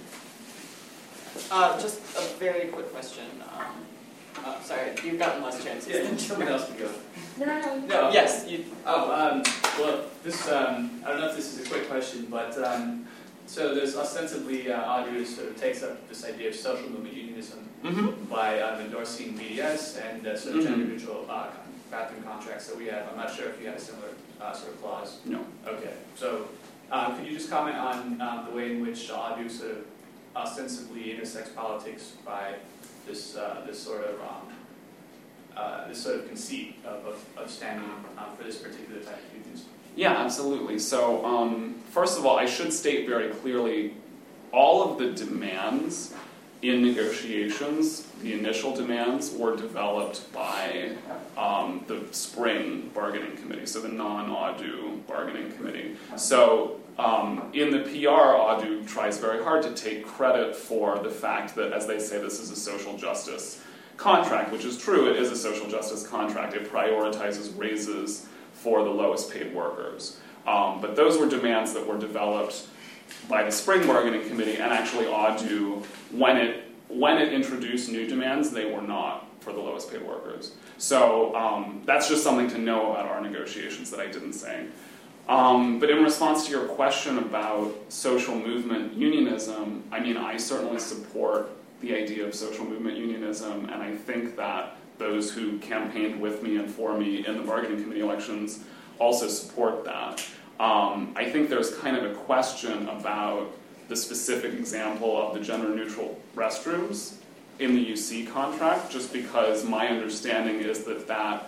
Uh, just a very quick question. Um, uh, sorry, you've gotten less chances. Yeah, someone else can go. No, no, no. No. Yes, you. Oh, um, well, this, um, I don't know if this is a quick question, but um, so there's ostensibly, uh, Audrey sort of takes up this idea of social movement unionism Mm-hmm. by um, endorsing B D S and uh, sort of Mhm. gender neutral uh, bathroom contracts that we have. I'm not sure if you had a similar uh, sort of clause. No. Okay, so um, could you just comment on um, the way in which Audrey sort of ostensibly intersects politics by this uh, this sort of um, uh, this sort of conceit of, of, of standing um, for this particular type of unions? Yeah, absolutely. So um, first of all, I should state very clearly all of the demands in negotiations, the initial demands were developed by um, the spring bargaining committee, so the non-A D U bargaining committee. So um, in the P R, A D U tries very hard to take credit for the fact that, as they say, this is a social justice contract, which is true, it is a social justice contract. It prioritizes raises for the lowest paid workers. Um, but those were demands that were developed by the spring bargaining committee, and actually A D U, when it when it introduced new demands, they were not for the lowest paid workers. So um, that's just something to know about our negotiations that I didn't say. Um, but in response to your question about social movement unionism, I mean, I certainly support the idea of social movement unionism, and I think that those who campaigned with me and for me in the bargaining committee elections also support that. Um, I think there's kind of a question about the specific example of the gender-neutral restrooms in the U C contract, just because my understanding is that that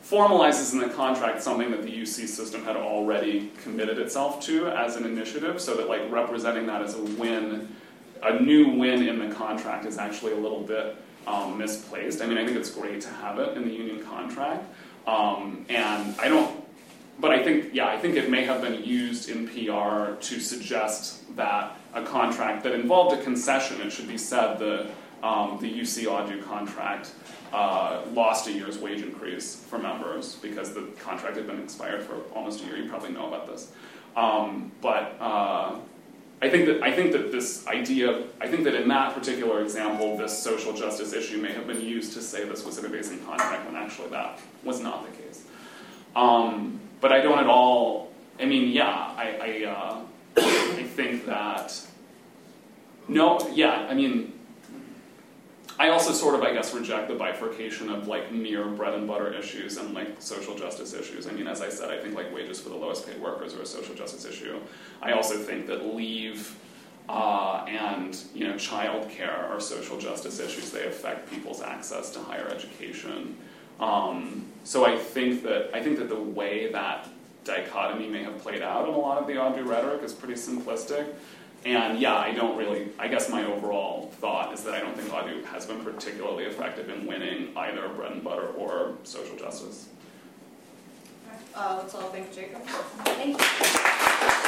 formalizes in the contract something that the U C system had already committed itself to as an initiative, so that like representing that as a win, a new win in the contract is actually a little bit um, misplaced. I mean, I think it's great to have it in the union contract, um, and I don't, but I think, yeah, I think it may have been used in P R to suggest that a contract that involved a concession, it should be said the um, the U C Audu contract uh, lost a year's wage increase for members because the contract had been expired for almost a year. You probably know about this, um, but uh, I think that I think that this idea, I think that in that particular example, this social justice issue may have been used to say this was a basing contract when actually that was not the case. Um, but I don't at all. I mean, yeah, I I, uh, I think that no, yeah, I mean. I also sort of, I guess, reject the bifurcation of like mere bread and butter issues and like social justice issues. I mean, as I said, I think like wages for the lowest paid workers are a social justice issue. I also think that leave uh, and you know childcare are social justice issues. They affect people's access to higher education. Um, so I think that I think that the way that dichotomy may have played out in a lot of the Audu rhetoric is pretty simplistic. And yeah, I don't really, I guess my overall thought is that I don't think Audu has been particularly effective in winning either bread and butter or social justice. Uh, let's all thank Jacob. Thank you.